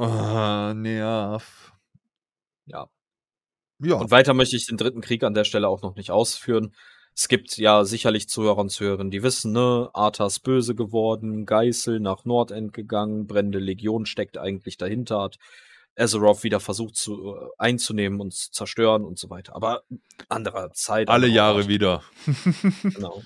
Speaker 2: nerv.
Speaker 1: Ja.
Speaker 2: Ja,
Speaker 1: Und weiter möchte ich den 3. Krieg an der Stelle auch noch nicht ausführen. Es gibt ja sicherlich Zuhörer und Zuhörerinnen, die wissen, ne, Arthas böse geworden, Geißel nach Nordend gegangen, brennende Legion steckt eigentlich dahinter, hat Azeroth wieder versucht einzunehmen und zu zerstören und so weiter. Aber anderer Zeit,
Speaker 2: alle
Speaker 1: anderer
Speaker 2: Jahre
Speaker 1: Ort.
Speaker 2: wieder.
Speaker 1: Genau.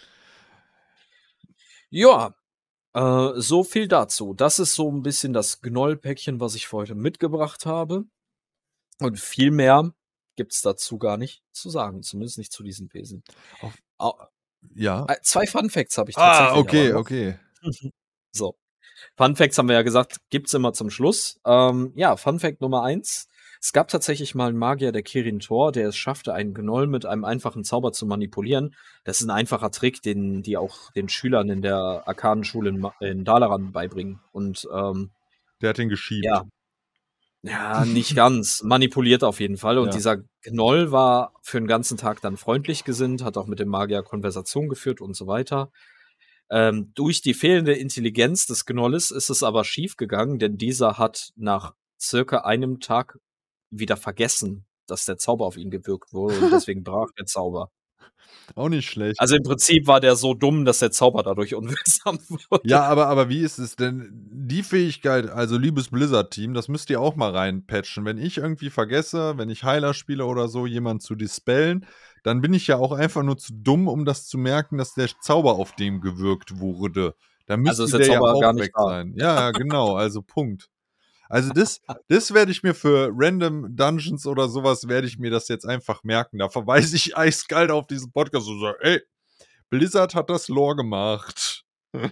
Speaker 1: Ja, so viel dazu. Das ist so 'n bisschen das Gnoll-Päckchen, was ich für heute mitgebracht habe. Und viel mehr gibt's dazu gar nicht zu sagen, zumindest nicht zu diesen Wesen.
Speaker 2: Auf
Speaker 1: Au
Speaker 2: ja?
Speaker 1: 2 Fun Facts habe ich
Speaker 2: Ah,
Speaker 1: tatsächlich aber
Speaker 2: okay,
Speaker 1: noch.
Speaker 2: okay.
Speaker 1: So, Fun Facts haben wir ja gesagt, gibt's immer zum Schluss. Ja, Fun Fact Nummer 1: Es gab tatsächlich mal 'n Magier, der Kirin Tor, der es schaffte, einen Gnoll mit einem einfachen Zauber zu manipulieren. Das ist 'n einfacher Trick, den die auch den Schülern in der Arkadenschule in Dalaran beibringen. Und,
Speaker 2: Der hat ihn geschiebt.
Speaker 1: ja. Ja, nicht ganz. Manipuliert auf jeden Fall. Und
Speaker 2: Ja.
Speaker 1: dieser Gnoll war für 'n ganzen Tag dann freundlich gesinnt, hat auch mit dem Magier Konversation geführt und so weiter. Durch die fehlende Intelligenz des Gnolles ist es aber schiefgegangen, denn dieser hat nach circa einem Tag wieder vergessen, dass der Zauber auf ihn gewirkt wurde und deswegen brach der Zauber.
Speaker 2: Auch nicht schlecht.
Speaker 1: Also, im Prinzip war der so dumm, dass der Zauber dadurch unwirksam wurde.
Speaker 2: Ja, aber wie ist es denn die Fähigkeit also, liebes Blizzard-Team, das müsst ihr auch mal reinpatchen. Wenn ich irgendwie vergesse, wenn ich Heiler spiele oder so, jemanden zu dispellen, dann bin ich ja auch einfach nur zu dumm, um das zu merken, dass der Zauber auf dem gewirkt wurde. Dann
Speaker 1: Also, ist
Speaker 2: müsste
Speaker 1: der
Speaker 2: der ja
Speaker 1: Zauber
Speaker 2: auch
Speaker 1: gar nicht
Speaker 2: weg
Speaker 1: da.
Speaker 2: sein. Ja, genau, also Punkt. Also, das werde ich mir für Random Dungeons oder so was werde ich mir das jetzt einfach merken. Da verweise ich eiskalt auf diesen Podcast und sage: „Ey, Blizzard hat das Lore gemacht."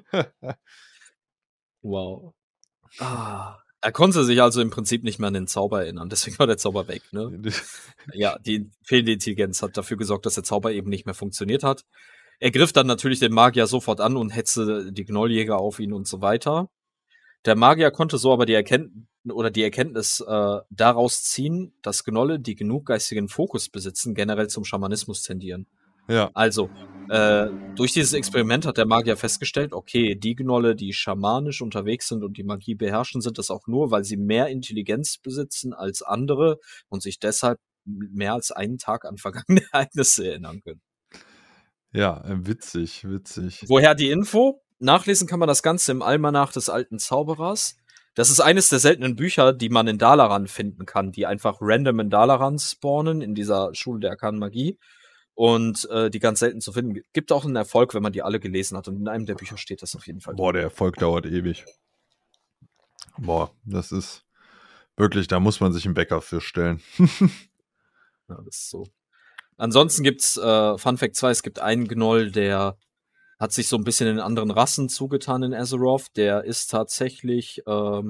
Speaker 1: Wow. Er konnte sich also im Prinzip nicht mehr an den Zauber erinnern, deswegen war der Zauber weg, ne? Ja, die fehlende Intelligenz hat dafür gesorgt, dass der Zauber eben nicht mehr funktioniert hat. Er griff dann natürlich den Magier sofort an und hetzte die Gnolljäger auf ihn und so weiter. Der Magier konnte so aber die Erkenntnis, daraus ziehen, dass Gnolle, die genug geistigen Fokus besitzen, generell zum Schamanismus tendieren.
Speaker 2: Ja.
Speaker 1: Also, durch dieses Experiment hat der Magier festgestellt, okay, die Gnolle, die schamanisch unterwegs sind und die Magie beherrschen, sind das auch nur, weil sie mehr Intelligenz besitzen als andere und sich deshalb mehr als einen Tag an vergangene Ereignisse erinnern können.
Speaker 2: Ja, witzig, witzig.
Speaker 1: Woher die Info? Nachlesen kann man das Ganze im Almanach des alten Zauberers. Das ist eines der seltenen Bücher, die man in Dalaran finden kann, die einfach random in Dalaran spawnen, in dieser Schule der arkanen Magie. Und die ganz selten zu finden. Gibt auch einen Erfolg, wenn man die alle gelesen hat. Und in einem der Bücher steht das auf jeden Fall
Speaker 2: Boah,
Speaker 1: drin.
Speaker 2: der Erfolg dauert ewig. Boah, das ist Wirklich, da muss man sich einen Wecker für stellen.
Speaker 1: Ja, das ist so. Ansonsten gibt's, Fun Fact 2, es gibt einen Gnoll, der hat sich so ein bisschen in anderen Rassen zugetan in Azeroth. Der ist tatsächlich,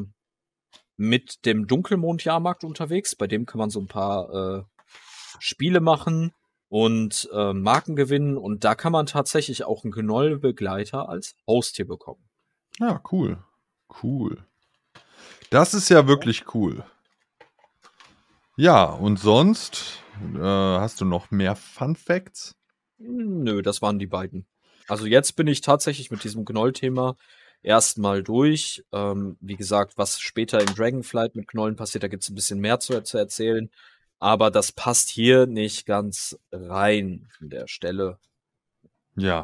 Speaker 1: mit dem Dunkelmond-Jahrmarkt unterwegs. Bei dem kann man so ein paar, Spiele machen und, Marken gewinnen. Und da kann man tatsächlich auch 'n Gnoll-Begleiter als Haustier bekommen.
Speaker 2: Ja, cool. Cool. Das ist ja wirklich cool. Ja, und sonst, hast du noch mehr Fun Facts?
Speaker 1: Nö, das waren die beiden. Also, jetzt bin ich tatsächlich mit diesem Gnoll-Thema erst mal durch. Wie gesagt, was später in Dragonflight mit Gnollen passiert, da gibt's 'n bisschen mehr zu erzählen, aber das passt hier nicht ganz rein an der Stelle.
Speaker 2: Ja.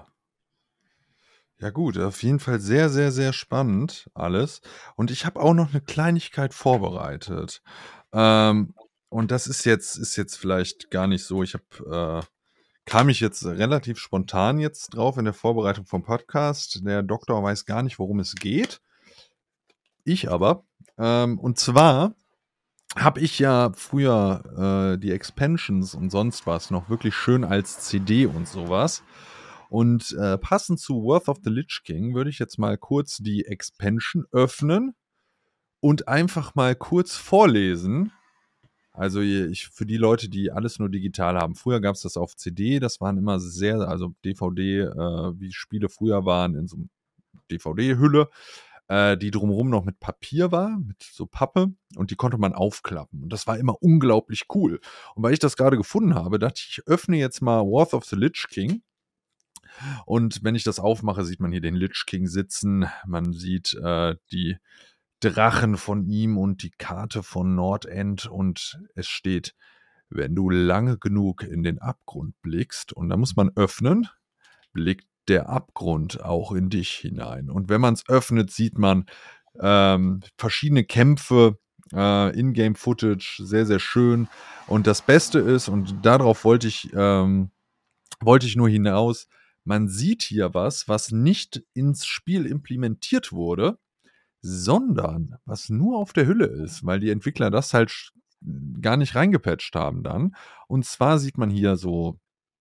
Speaker 2: Ja gut, auf jeden Fall sehr, sehr, sehr spannend alles. Und ich habe auch noch eine Kleinigkeit vorbereitet. Ähm, und das ist jetzt vielleicht gar nicht so, kam ich jetzt relativ spontan jetzt drauf in der Vorbereitung vom Podcast. Der Doktor weiß gar nicht, worum es geht. Ich aber. Und zwar habe ich ja früher die Expansions und sonst was noch wirklich schön als CD und sowas. Und passend zu Worth of the Lich King würde ich jetzt mal kurz die Expansion öffnen und einfach mal kurz vorlesen. Also für die Leute, die alles nur digital haben. Früher gab es das auf CD, das waren immer also DVD, wie Spiele früher waren, in so einem DVD-Hülle, die drumherum noch mit Papier war, mit so Pappe, und die konnte man aufklappen. Und das war immer unglaublich cool. Und weil ich das gerade gefunden habe, dachte ich, ich öffne jetzt mal Wrath of the Lich King. Und wenn ich das aufmache, sieht man hier den Lich King sitzen. Man sieht die Drachen von ihm und die Karte von Nordend. Und es steht, wenn du lange genug in den Abgrund blickst, und da muss man öffnen, blickt der Abgrund auch in dich hinein. Und wenn man es öffnet, sieht man verschiedene Kämpfe, Ingame-Footage, sehr, sehr schön. Und das Beste ist, und darauf wollte ich nur hinaus, man sieht hier was nicht ins Spiel implementiert wurde, sondern was nur auf der Hülle ist, weil die Entwickler das halt gar nicht reingepatcht haben dann. Und zwar sieht man hier so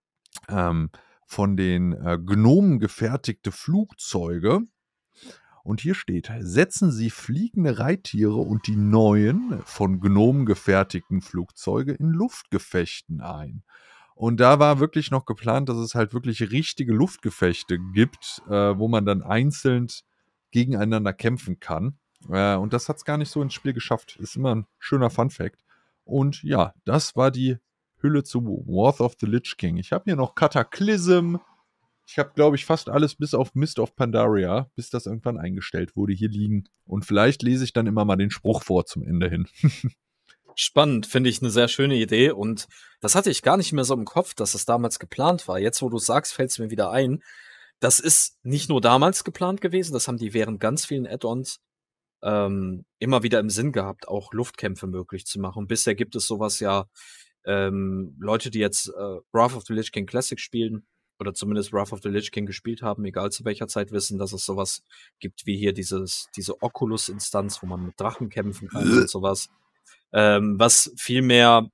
Speaker 2: von den Gnomen gefertigte Flugzeuge. Und hier steht, setzen Sie fliegende Reittiere und die neuen von Gnomen gefertigten Flugzeuge in Luftgefechten ein. Und da war wirklich noch geplant, dass es halt wirklich richtige Luftgefechte gibt, wo man dann einzeln gegeneinander kämpfen kann. Und das hat es gar nicht so ins Spiel geschafft. Ist immer ein schöner Fun-Fact. Und ja, das war die Hülle zu Wrath of the Lich King. Ich habe hier noch Cataclysm. Ich habe, glaube ich, fast alles bis auf Mist of Pandaria, bis das irgendwann eingestellt wurde, hier liegen. Und vielleicht lese ich dann immer mal den Spruch vor zum Ende hin.
Speaker 1: Spannend, finde ich 'ne sehr schöne Idee und das hatte ich gar nicht mehr so im Kopf, dass es damals geplant war. Jetzt, wo du's sagst, fällt's mir wieder ein. Das ist nicht nur damals geplant gewesen, das haben die während ganz vielen Add-ons, immer wieder im Sinn gehabt, auch Luftkämpfe möglich zu machen. Bisher gibt es so was ja, Leute, die jetzt, Wrath of the Lich King Classic spielen oder zumindest Wrath of the Lich King gespielt haben, egal zu welcher Zeit, wissen, dass es so was gibt wie hier diese Oculus-Instanz, wo man mit Drachen kämpfen kann und so was. Was viel mehr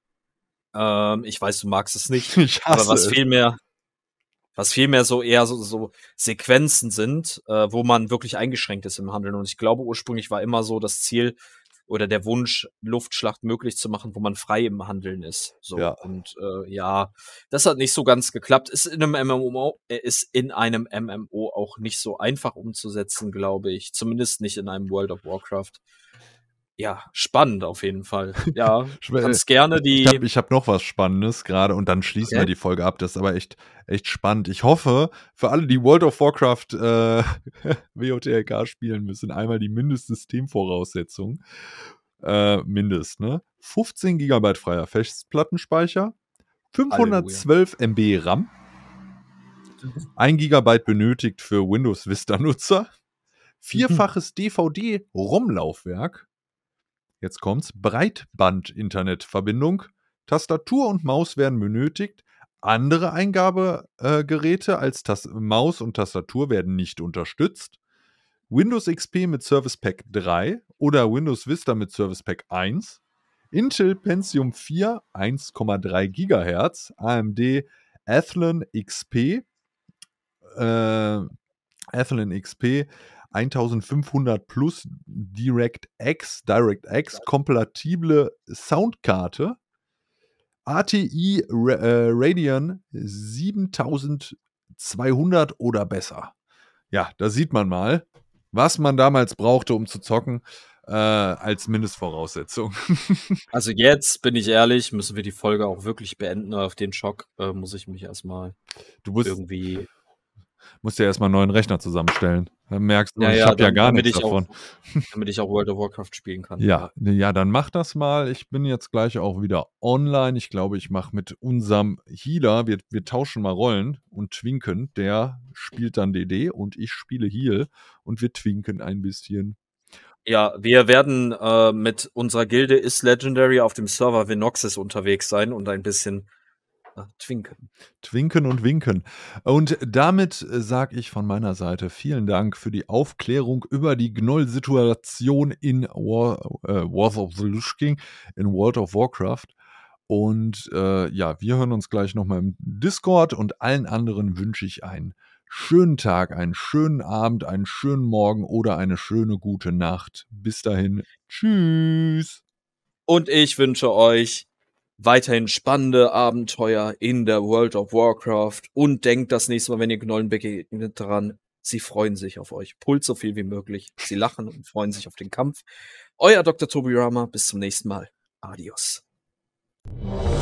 Speaker 1: ich weiß, du magst es nicht,
Speaker 2: Ich
Speaker 1: aber
Speaker 2: hasse es.
Speaker 1: was viel mehr so eher so Sequenzen sind, wo man wirklich eingeschränkt ist im Handeln. Und ich glaube, ursprünglich war immer so das Ziel oder der Wunsch, Luftschlacht möglich zu machen, wo man frei im Handeln ist. So.
Speaker 2: Ja.
Speaker 1: Und ja, das hat nicht so ganz geklappt. Ist in einem MMO auch nicht so einfach umzusetzen, glaube ich. Zumindest nicht in einem World of Warcraft. Ja, spannend auf jeden Fall. Ja, kannst gerne die.
Speaker 2: Ich hab noch was Spannendes gerade, und dann schließen wir
Speaker 1: Okay.
Speaker 2: die Folge ab. Das ist aber echt spannend. Ich hoffe, für alle, die World of Warcraft WOTLK spielen müssen, einmal die Mindestsystemvoraussetzung. Ne? 15 GB freier Festplattenspeicher,
Speaker 1: Halleluja.
Speaker 2: 512 MB RAM, 1 GB benötigt für Windows Vista-Nutzer, vierfaches DVD-ROM-Laufwerk. Jetzt kommt's. Breitband-Internetverbindung. Tastatur und Maus werden benötigt. Andere Eingabegeräte als Maus und Tastatur werden nicht unterstützt. Windows XP mit Service Pack 3 oder Windows Vista mit Service Pack 1, Intel Pentium 4 1,3 GHz, AMD Athlon XP, Athlon XP 1500 plus DirectX kompatible Soundkarte, ATI Radeon 7200 oder besser. Ja, da sieht man mal, was man damals brauchte, um zu zocken, als Mindestvoraussetzung.
Speaker 1: Also jetzt, bin ich ehrlich, müssen wir die Folge auch wirklich beenden. Auf den Schock muss ich mich erstmal
Speaker 2: Du musst
Speaker 1: irgendwie.
Speaker 2: ja erstmal einen neuen Rechner zusammenstellen. Dann merkst du, ich
Speaker 1: Ja,
Speaker 2: habe ja gar
Speaker 1: damit
Speaker 2: nichts
Speaker 1: ich auch
Speaker 2: davon.
Speaker 1: damit ich auch World of Warcraft spielen kann.
Speaker 2: Ja, dann mach das mal. Ich bin jetzt gleich auch wieder online. Ich glaube, ich mache mit unserem Healer, wir tauschen mal Rollen, und Twinken, der spielt dann DD und ich spiele Heal und wir twinken ein bisschen.
Speaker 1: Ja, wir werden mit unserer Gilde Is Legendary auf dem Server Venoxis unterwegs sein und ein bisschen twinken.
Speaker 2: Twinken und winken. Und damit sage ich von meiner Seite vielen Dank für die Aufklärung über die Gnoll-Situation in Wars of the Lich King, in World of Warcraft. Und ja, wir hören uns gleich nochmal im Discord, und allen anderen wünsche ich einen schönen Tag, einen schönen Abend, einen schönen Morgen oder eine schöne gute Nacht. Bis dahin, tschüss.
Speaker 1: Und ich wünsche euch weiterhin spannende Abenteuer in der World of Warcraft und denkt das nächste Mal, wenn ihr Gnollen begegnet, dran, sie freuen sich auf euch. Pult so viel wie möglich. Sie lachen und freuen sich auf den Kampf. Euer Dr. Tobirama, bis zum nächsten Mal. Adios.